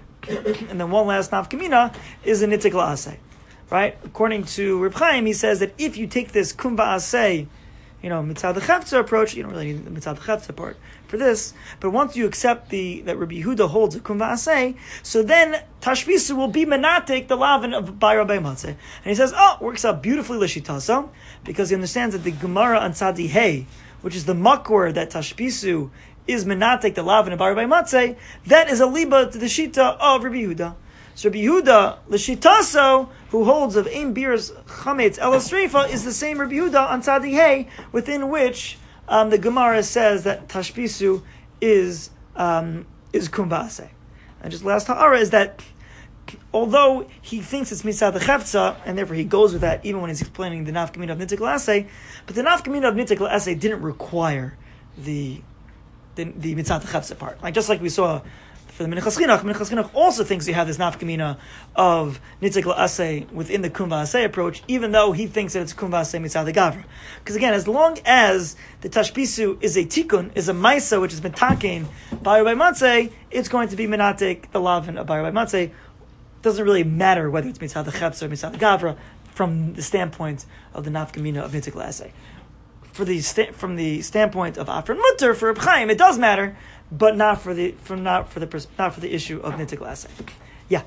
And then one last nafkamina is a nitik la'aseh, right? According to Reb Chaim, he says that if you take this kum va'aseh, you know, mitzad the Chefza approach, you don't really need the mitzad the Chefza part for this, but once you accept the that Rabbi Yehuda holds a kum va'aseh, so then tashbisu will be menatik the lavin of Bai Rabbi Matzeh. And he says, oh, works out beautifully l'shitaso, because he understands that the Gemara on Tzadi Hey, which is the makor that tashbisu is menatik the lavin of Bai Rabbi Matzeh, that is a liba to the shita of Rabbi Yehuda. So Rabbi Yehuda, l'shitaso, who holds of ein birs chametz elas reifa, is the same Rabbi Yehuda on Tzadi Hey, within which um, the Gemara says that tashbisu is um, is kum va'aseh. And just last ha'ara is that although he thinks it's mitzad the Chefza, and therefore he goes with that even when he's explaining the nafkamina of nitik la'aseh, but the nafkamina of nitik la'aseh didn't require the the, the mitzad the Chefza part. Like just like we saw for the Minchas Chinuch, Minchas Chinuch also thinks you have this nafkamina of nitik la'aseh within the kum va'aseh approach, even though he thinks that it's kum va'aseh mitzad the Gavra. Because again, as long as the tashbisu is a tikkun, is a maisa which has been taken by Rabbi Matzeh, it's going to be menatik the lavin of Rabbi Matzeh. Doesn't really matter whether it's mitzad the Chefza or mitzad the Gavra from the standpoint of the nafkamina of nitik la'aseh. For the sta- from the standpoint of Afar and Mutter for Reb Chaim, it does matter, but not for the from not for the pers- not for the issue of nitik la'aseh. Yeah.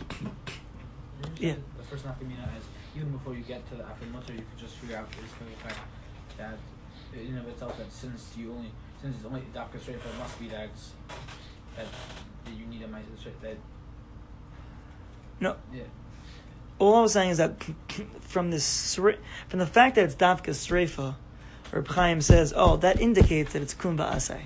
Yeah. The first nafkamina is even before you get to the Afar and Mutter, you could just figure out basically the fact that in and of itself that since you only since it's only dafka straight, it must be that it's, that, that you need a mice straight that. No. Yeah. All I was saying is that from this from the fact that it's dafka sreifa, Reb Chaim says, oh, that indicates that it's kum va'aseh.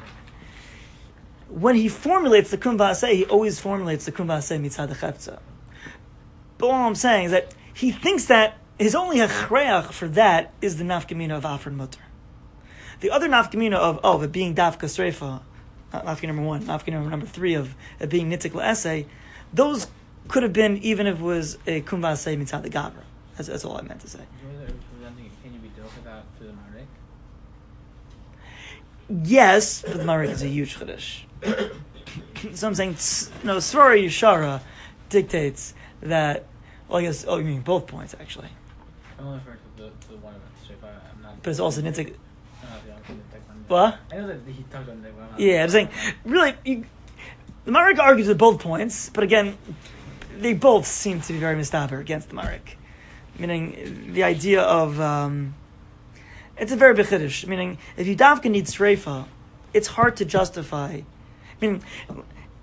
When he formulates the kum va'aseh, he always formulates the kum va'aseh mitzad the Chefza. But all I'm saying is that he thinks that his only hachreach for that is the nafkamina of Afar and Mutter. The other nafkamina of, oh, of it being dafka sreifa, not nafkamina number one, nafkamina number three of it being nitik la'aseh, those could have been even if it was a kum va'aseh mitzad the Gavra. That's, that's all I meant to say. Can you be dealt with that to the Marek? Yes, but the Marek is a huge chiddush. So I'm saying, no, Svar Yeshara dictates that, well, I guess, oh, you mean both points, actually. I'm only referring to the, to the one of it, so if I, I'm not... But it's also nitik... What? What? I know that he talked on that. Yeah, I'm saying, really, you, the Marek argues with both points, but again, they both seem to be very mistaber against the Marek. Meaning, the idea of... Um, it's a very big chiddush. Meaning, if you davka need sreifa, it's hard to justify. Meaning,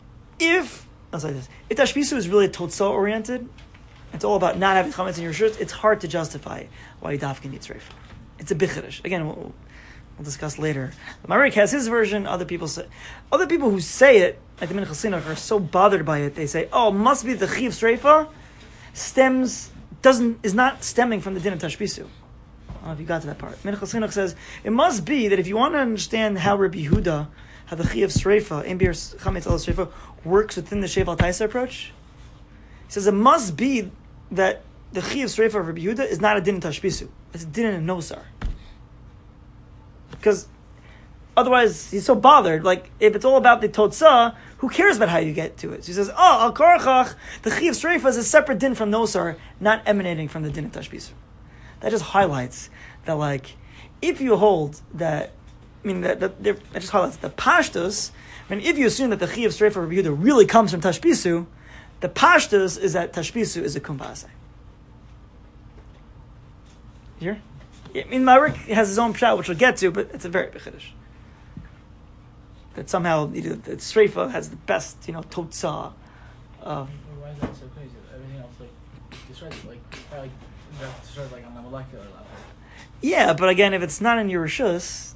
if, I'll say this, if Tashbisu is really Totzah oriented, it's all about not having chametz in your shirts, it's hard to justify why you dafkin need Sreifa. It's a bichirish. Again, we'll, we'll discuss later. Marik has his version, other people say, other people who say it, like the Minchas Chinuch, are so bothered by it, they say, oh, it must be the Chiv Sreifa stems, doesn't, is not stemming from the din of Tashbisu. I don't know if you got to that part. Minchas Chinuch says, it must be that if you want to understand how Rabbi Yehuda, how the Chiv Sreifa, Im Bir Chametz Al Sreifa, works within the Shev Al Taisa approach, he says it must be that the Chiv Sreifa of Rabbi Yehuda is not a din in Tashbisu. It's a din in a nosar. Because otherwise he's so bothered. Like, if it's all about the Totzah, who cares about how you get to it? So he says, oh, Al Korachach, the Chiv Sreifa is a separate din from nosar, not emanating from the din of Tashbisu. That just highlights that, like, if you hold that, I mean, that, that, that just highlights the Pashtus. I mean, if you assume that the Chiv Sreifa of Rabbi Yehuda really comes from Tashbisu, the Pashtus is that Tashbisu is a kumbase. Here? I mean, Marik has his own pshat, which we'll get to, but it's a very big chiddush. That somehow, you know, that Sreifa has the best, you know, totzah. Uh, Why is that so crazy? Everything else, like, it's right, like, like, that's sort of like on a molecular level. Yeah, but again, if it's not in your rishus,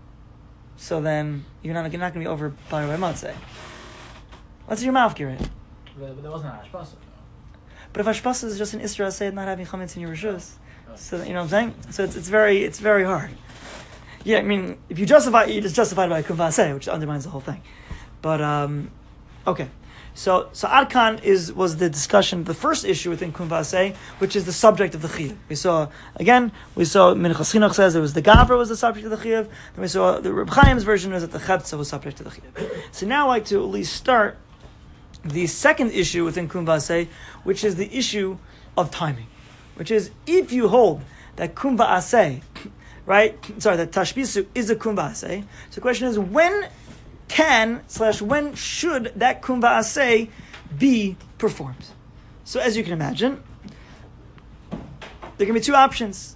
so then you're not, you're not going to be over by Matzeh. What's your mouth, Garrett? But, but there wasn't an Ashpasa, though. But if Ashpasa is just an Isra say not having chametz in your rishus, so you know what I'm saying? So it's it's very it's very hard. Yeah, I mean, if you justify, you just justify it by kumvaseh, which undermines the whole thing. But um, okay, so so Adkan is was the discussion, the first issue within kumvaseh, which is the subject of the chiyuv. We saw again, we saw Minchas Chinuch says it was the gavra was the subject of the chiyuv. Then we saw the Reb Chaim's version was that the cheptza was subject to the chiyuv. So now I'd like to at least start the second issue within kumvaseh, which is the issue of timing. Which is, if you hold that kum va'aseh, right, sorry, that tashbisu is a kum va'aseh, so the question is, when can, slash, when should that kum va'aseh be performed? So as you can imagine, there can be two options,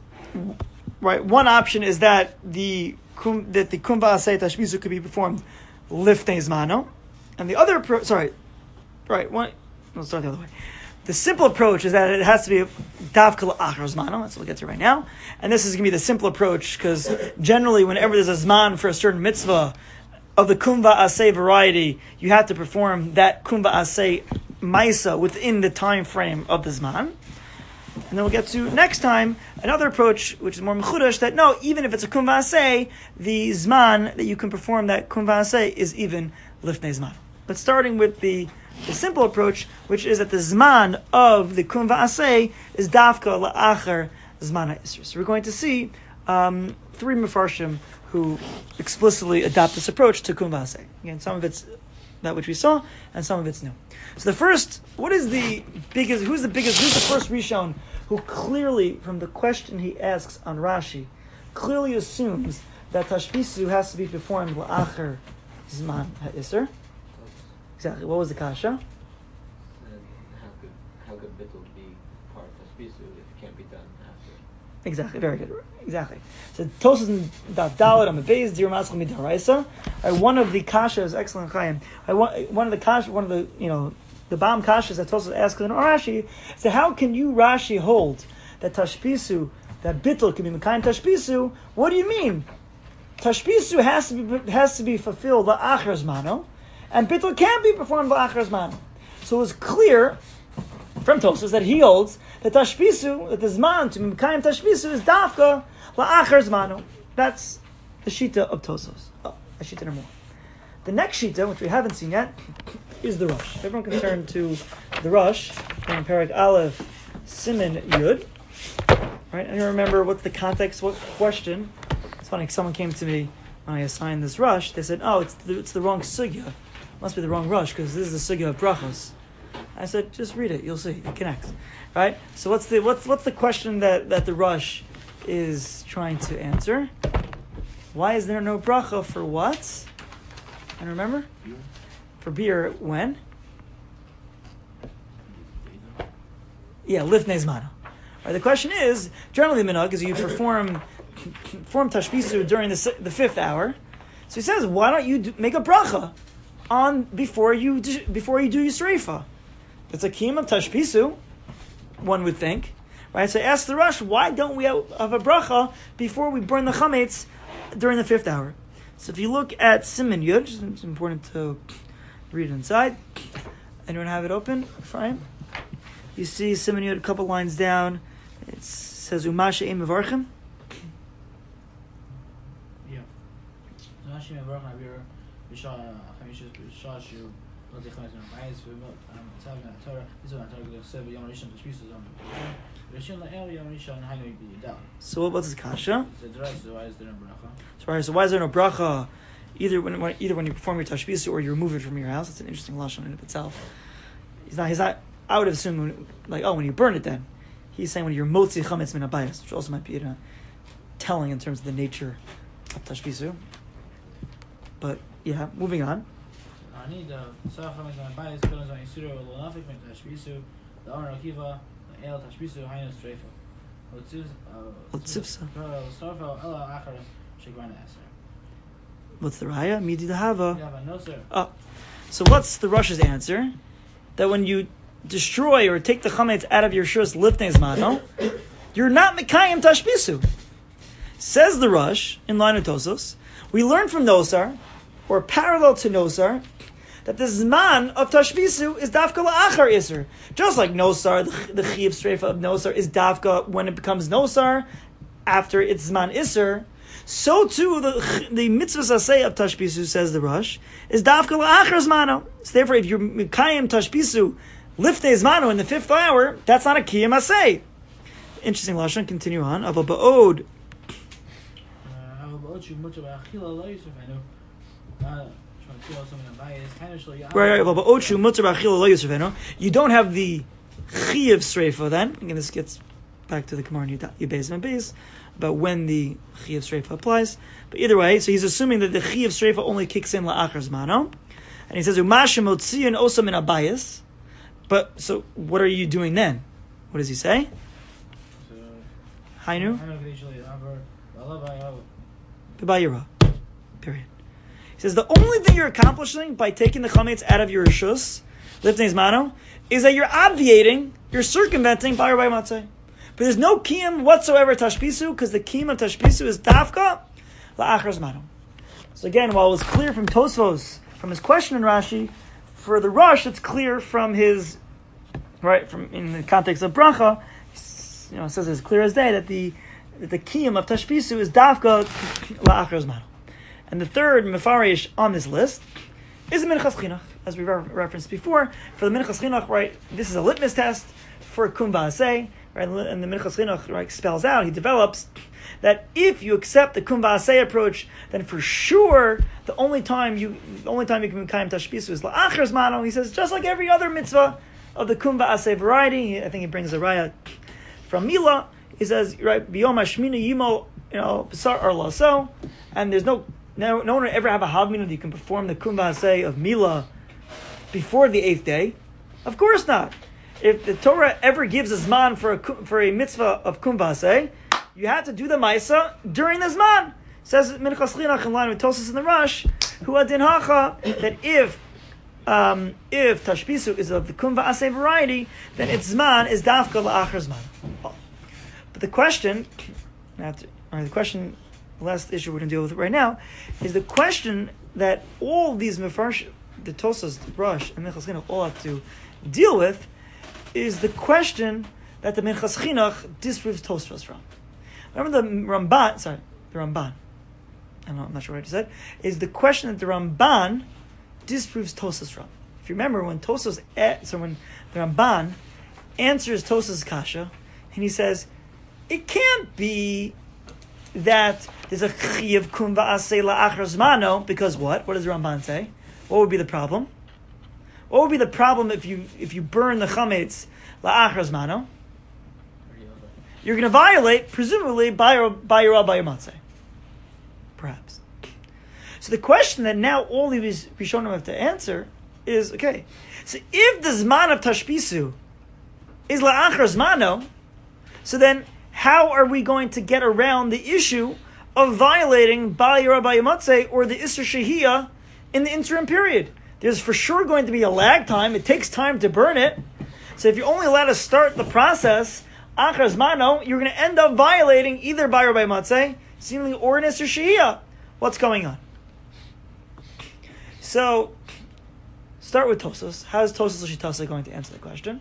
right? One option is that the kum, that the kum va'aseh tashbisu could be performed liftnei zmano, and the other, pro- sorry, right, one, let's start the other way. The simple approach is that it has to be davka la'achar zmano. That's what we'll get to right now. And this is going to be the simple approach, because generally whenever there's a zman for a certain mitzvah of the kum va'aseh variety, you have to perform that kum va'aseh maisa within the time frame of the zman. And then we'll get to next time another approach, which is more mechudash, that no, even if it's a kum va'aseh, the zman that you can perform that kum va'aseh is even lifnei zman. But starting with the The simple approach, which is that the zman of the kum va'aseh is dafka la'achar zman ha'isr. So we're going to see um, three mefarshim who explicitly adopt this approach to kum va'aseh. Again, some of it's that which we saw, and some of it's new. So the first, what is the biggest? Who's the biggest? Who's the first Rishon who clearly, from the question he asks on Rashi, clearly assumes that tashbisu has to be performed la'achar zman ha'isr? Exactly. What was the kasha? And how could how could bittul be part of tashbisu if it can't be done after? Exactly. Very good. Exactly. So Tosas and Daf Dalet on the base, Dir Maschal Midaraisa. One of the kashas, excellent Chaim. One of the kasha, one of the you know the Bam kashas that Tosas asks in Rashi. So how can you Rashi hold that tashbisu, that bittul can be mekayim tashbisu? What do you mean? Tashbisu has to be has to be fulfilled la'achar zmano. And bittul can't be performed la'achar zman. So it's clear from Tosfos that he holds that tashbisu, that the zman to mekayim tashbisu is dafka la'achar zmanu. That's the shita of Tosfos. Oh, that's shita number one. The next shita, which we haven't seen yet, is the Rush. Everyone can turn to the Rush in Perek Aleph Siman Yud. Right? And you remember what's the context? What question? It's funny. Someone came to me when I assigned this Rush. They said, "Oh, it's the, it's the wrong sugya. Must be the wrong rush because this is the sugya of brachos." I said, "Just read it. You'll see. It connects." Right. So what's the what's what's the question that, that the rush is trying to answer? Why is there no bracha for what? And remember, for beer when? Yeah, lifnei zmano. Right. The question is generally minhag is you perform perform tashbisu during the the fifth hour. So he says, why don't you do, make a bracha on before you before you do your sreifa. It's a kiyum of tashpisu, one would think, right? So ask the Rosh, why don't we have, have a bracha before we burn the chametz during the fifth hour? So if you look at Siman Yud, it's important to read it inside. Anyone have it open? Fine. You see Siman Yud a couple lines down. It says Umasha Im Mevarchim. Yeah. Umasha Im Mevarchim Avir Bishah Chamishes Bishah Shu Lati Chametz Min Bayis V'Tav Min HaTorah This one HaTorah G'dech Sev Yom Rishon Tashpisu Zom Rishon La'el Yom Rishon Hainu B'Yidal. So what was his kasha? So why is there no bracha? So, so why is there no bracha? Either when either when you perform your tashbisu or you remove it from your house. It's an interesting lashon in of itself. He's not. He's not. I would assume when, like oh when you burn it then. He's saying when you're motzi chametz min habayis, which also might be uh, telling in terms of the nature of tashbisu. But yeah, moving on. I need the chametz min habayis kolos on yisuro lo nafik min tashbisu the honor akiva the el tashbisu hainu streifa. Otzivsa. Sorfa ela achar shekvan aser. What's the raya? Midi dahava. Yeah, no sir. Oh, so what's the Rosh's answer? That when you destroy or take the chametz out of your shus lifnei zmano, you're not mekayim tashbisu. Says the Rosh in line of Tosos, we learn from Nosar, or parallel to Nosar, that the zman of tashbisu is dafka la'achar iser. Just like Nosar, the, the chiyuv streifa of Nosar is dafka when it becomes Nosar, after it's zman iser. So too, the the mitzvah saseh of tashbisu, says the Rosh, is dafka la'achar zmano. So therefore, if you're mekayim tashbisu liftei zmano in the fifth hour, that's not a kiyum aseh. Interesting lashon. Continue on. Ava ba'od. Right, right. You don't have the chiyuv streifa then. Again, this gets back to the Gemara in Yudbeis and Beis about when the chiyuv streifa applies. But either way, so he's assuming that the chiyuv streifa only kicks in la'achar zmano, and he says u'mashem motzion osa min habayis. But so, what are you doing then? What does he say? Hainu. B'bayira. Period. He says the only thing you're accomplishing by taking the chametz out of your rishus, lifnei zmano, is that you're obviating, you're circumventing bayir bay matzeh. But there's no kiyum whatsoever tashbisu, because the kiyum of tashbisu is dafka la'achar zmano. So again, while it was clear from Tosfos, from his question in Rashi, for the Rosh, it's clear from his, right, from in the context of bracha, you know, it says as clear as day that the that the kiyum of tashbisu is dafka la'achar zmano. And the third mefarish on this list is the minchas chinuch, as we re- referenced before. For the minchas chinuch, right, this is a litmus test for kum va'aseh, right, and the minchas chinuch, right, spells out, he develops that if you accept the kum va'aseh approach, then for sure the only time you the only time you can mekayim tashbisu is la'achar zmano. He says just like every other mitzvah of the kum va'aseh variety. I think he brings a raya from Mila. He says right biyom hashmina yimo, you know, b'sar ar laso, and there's no no no one will ever have a havmina that you can perform the kum va'aseh of Mila before the eighth day. Of course not. If the Torah ever gives a zman for a for a mitzvah of kum va'aseh, you have to do the Maisa during the Zman. Says Minchas Chinuch in line with Tosas in the Rosh, who adin hacha, that if um, if tashbisu is of the kum va'aseh variety, then its Zman is dafka la'achar Zman. But the question, after, or the question, the last issue we're going to deal with right now, is the question that all these mefarsh, the Tosas, the Rosh, and Minchas Chinuch all have to deal with, is the question that the Minchas Chinuch disproves Tosfos from. Remember the Ramban, sorry, the Ramban, I don't know, I'm not sure what I just said, is the question that the Ramban disproves Tosas from. If you remember, when Tosas, so when the Ramban answers Tosas' kasha, and he says, it can't be that there's a chiyuv kum va'aseh la'achar zmano, because what? What does the Ramban say? What would be the problem? What would be the problem if you if you burn the chametz la'achar zmano? You're going to violate, presumably, by your by your by your matzeh. Perhaps. So the question that now all of these Rishonim have to answer is, okay, so if the zman of tashbisu is la'achar zmano, so then how are we going to get around the issue of violating by your by your matzeh or the isser shehiyah in the interim period? there's for sure going to be a lag time. It takes time to burn it. So if you're only allowed to start the process, achar zmano, you're going to end up violating either Bayra by Matzeh, seemingly or an Isser Shehiyah. What's going on? So, start with Tosfos. How is Tosfos L'Shitasa going to answer the question?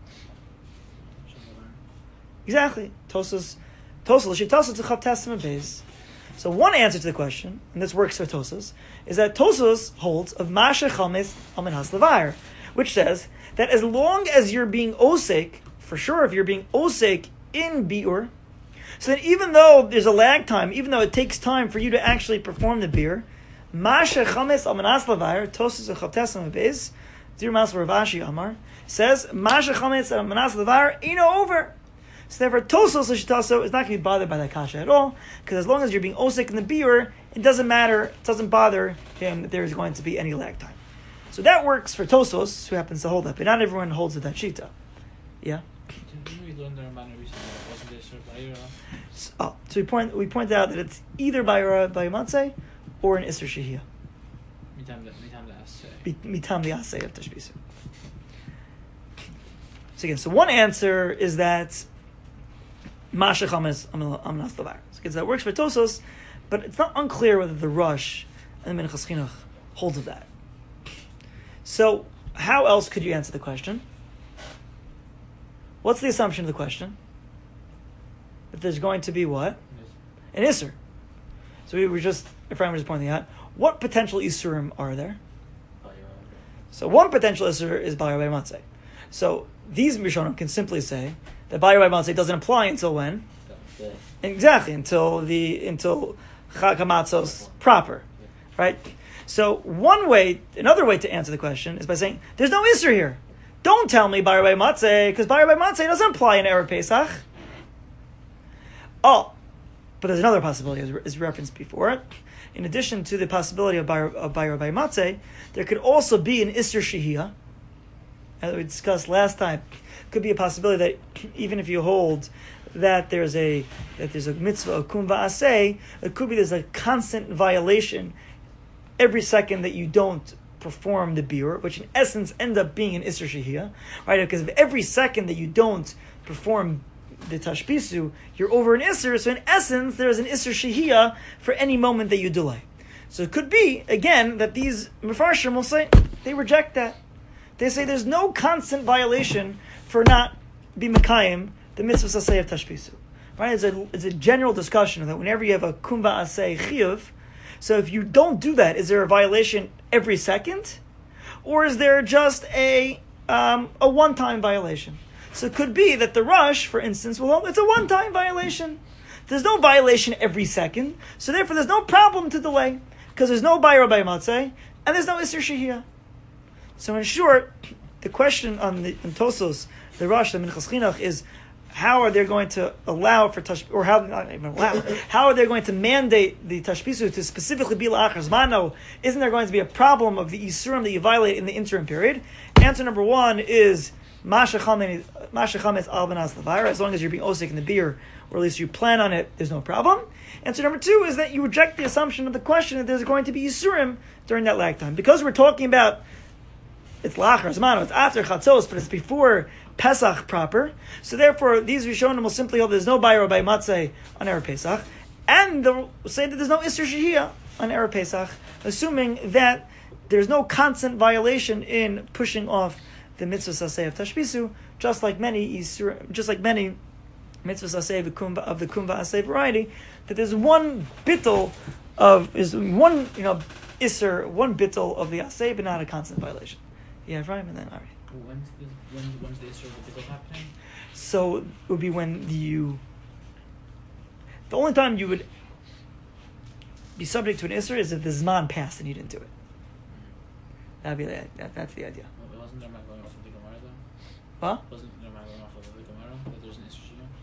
Exactly. Tosfos Tosfos L'Shitasa to Chav Testament base. So one answer to the question, and this works for Tosfos, is that Tosfos holds of Masha Chametz Al Minas Levair, which says that as long as you're being osek, for sure if you're being osek in biur, so that even though there's a lag time, even though it takes time for you to actually perform the biur, Masha Chametz Al Minas Levair, Tosfos Chav Testament base, Dir Mas Rav Ashi Amar, says Masha Chametz Al Minas Levair ain't over. So therefore, Tosfos L'Shitaso is not going to be bothered by that kasha at all, because as long as you're being osik in the biur, it doesn't matter, it doesn't bother him that there is going to be any lag time. So that works for Tosfos, who happens to hold that, but not everyone holds to that shita. Yeah? Didn't we learn the Ramana recently that wasn't there sort of Bayra? So, oh, so we point we point out that it's either Bayra by Matzeh or an Isser Shehiyah. Mitam the mitam the assay. Mitam the Asay of Tashbisu. So again, so one answer is that Masha Chametz Al Minas Levair. So that works for Tosfos, but it's not unclear whether the Rush and the Minchas Chinuch holds of that. So how else could you answer the question? What's the assumption of the question? That there's going to be what? An Isser. So we were just, if I was pointing out, what potential Isurim are there? So one potential Isser is Bayar by Matzeh. So these Rishonim can simply say that Bayar by Matzeh doesn't apply until when? Exactly, until the until Chag HaMatzos proper, right? So one way, another way to answer the question is by saying there's no Isser here. Don't tell me Bayar by Matzeh, because Bayar by Matzeh doesn't apply in Erev Pesach. Oh, but there's another possibility, as, as referenced before it. In addition to the possibility of Bayar, of Bayar by Matzeh, there could also be an Isser Shehiyah, as we discussed last time. Could be a possibility that even if you hold that there's a that there's a mitzvah of kum va'aseh, it could be there's a constant violation every second that you don't perform the biur, which in essence ends up being an Isser Shehiyah, right? Because of every second that you don't perform the tashbisu, you're over an Isser, so in essence there's an Isser Shehiyah for any moment that you delay. So it could be, again, that these Mefarshim will say, they reject that. They say there's no constant violation for not be Mekayim, the mitzvah asay of tashbisu. Right? It's a, it's a general discussion that whenever you have a kum va'aseh chiyuv, so if you don't do that, is there a violation every second? Or is there just a um, a one-time violation? So it could be that the rush, for instance, well, it's a one-time violation. There's no violation every second, so therefore there's no problem to delay, because there's no Bayra by Matzeh, and there's no Isser Shehiyah. So in short, the question on the in Tosfos, the Rush, the Minchas Chinuch, is how are they going to allow for tash, or how not even allow? How are they going to mandate the tashbisu to specifically be la'achar zmano? Isn't there going to be a problem of the isurim that you violate in the interim period? Answer number one is masha chametz al minas levair. As long as you're being osik in the beer, or at least you plan on it, there's no problem. Answer number two is that you reject the assumption of the question that there's going to be isurim during that lag time, because we're talking about it's la'achar zmano, it's after chatzos, but it's before Pesach proper. So therefore, these Rishonim will simply hold there's no Bayra by Matzeh on Erev Pesach, and they'll say that there's no Isser Shehiyah on Erev Pesach, assuming that there's no constant violation in pushing off the mitzvah saseh of tashbisu, just like many Isur, just like many mitzvah saseh of the kumva aseh variety, that there's one bittul of is one you know Isser, one bittul of the aseh, but not a constant violation. Yeah, right, and then all right. When's the when, when's the issue of the bittul happening? So it would be when you. The only time you would be subject to an isser is if the zman passed and you didn't do it. That'd be the, that. That's the idea. Well, wasn't there going off of the Gemara though? Huh? Wasn't there going off of the Gemara that there's an issue?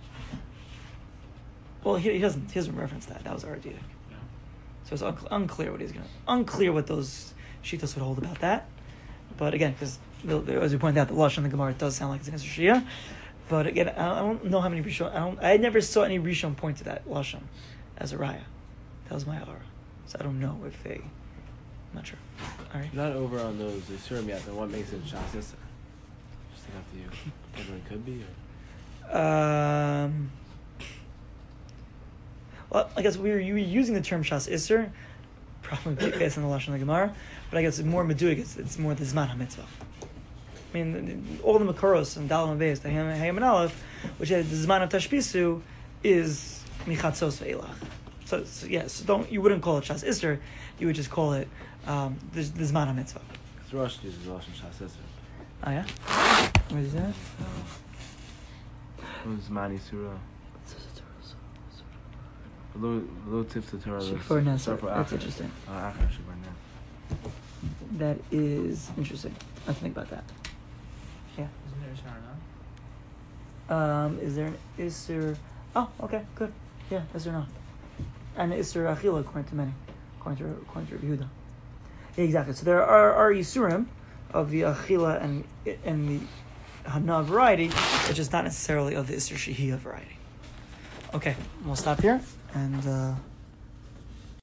Well, he, he doesn't. He doesn't reference that. That was our idea. Yeah. So it's un- unclear what he's gonna. Unclear what those shitas would hold about that. But again, because as we pointed out, the lashon in the Gemara does sound like it's an Isser Shehiyah. But again, I don't know how many Rishon. I don't. I never saw any Rishon point to that lashon as a raya. That was my aura. So I don't know if they not sure. All right. Not over on those Isurim yet, then what makes it Shas Isser? Just think up to you. Whether it could be or... Um, well, I guess we were, you were using the term Shas Isser, probably based on the Lashon of the Gemara, but I guess it's more Meduik, it's, it's more the Zman HaMitzvah. I mean, all the Makaros and Dalam Abayis, the Hayam and Aleph, which is the Zman of Tashpisu, is Michatzos Ve'elach. So, so yes, so don't, you wouldn't call it Shas Isser, you would just call it um, the, the Zman HaMitzvah. Because Rosh uses the Lashon Shas Isser. Oh yeah? What is that? Zman Yisura. Below tips the Torah. Shofar Nasser. That's interesting. Uh, Achar Shofar Nasser. That is interesting. I have to think about that. Yeah. Isn't there a Shana now? Um, is there an Isser? Oh, okay, good. Yeah, Isser not. And Isser Achila, according to many, according to according to Rabbi Yehuda. Yeah, exactly. So there are, are Yisurim of the Achila and and the Hana variety, which is not necessarily of the Isser Shehiyah variety. Okay, we'll stop here and. Uh,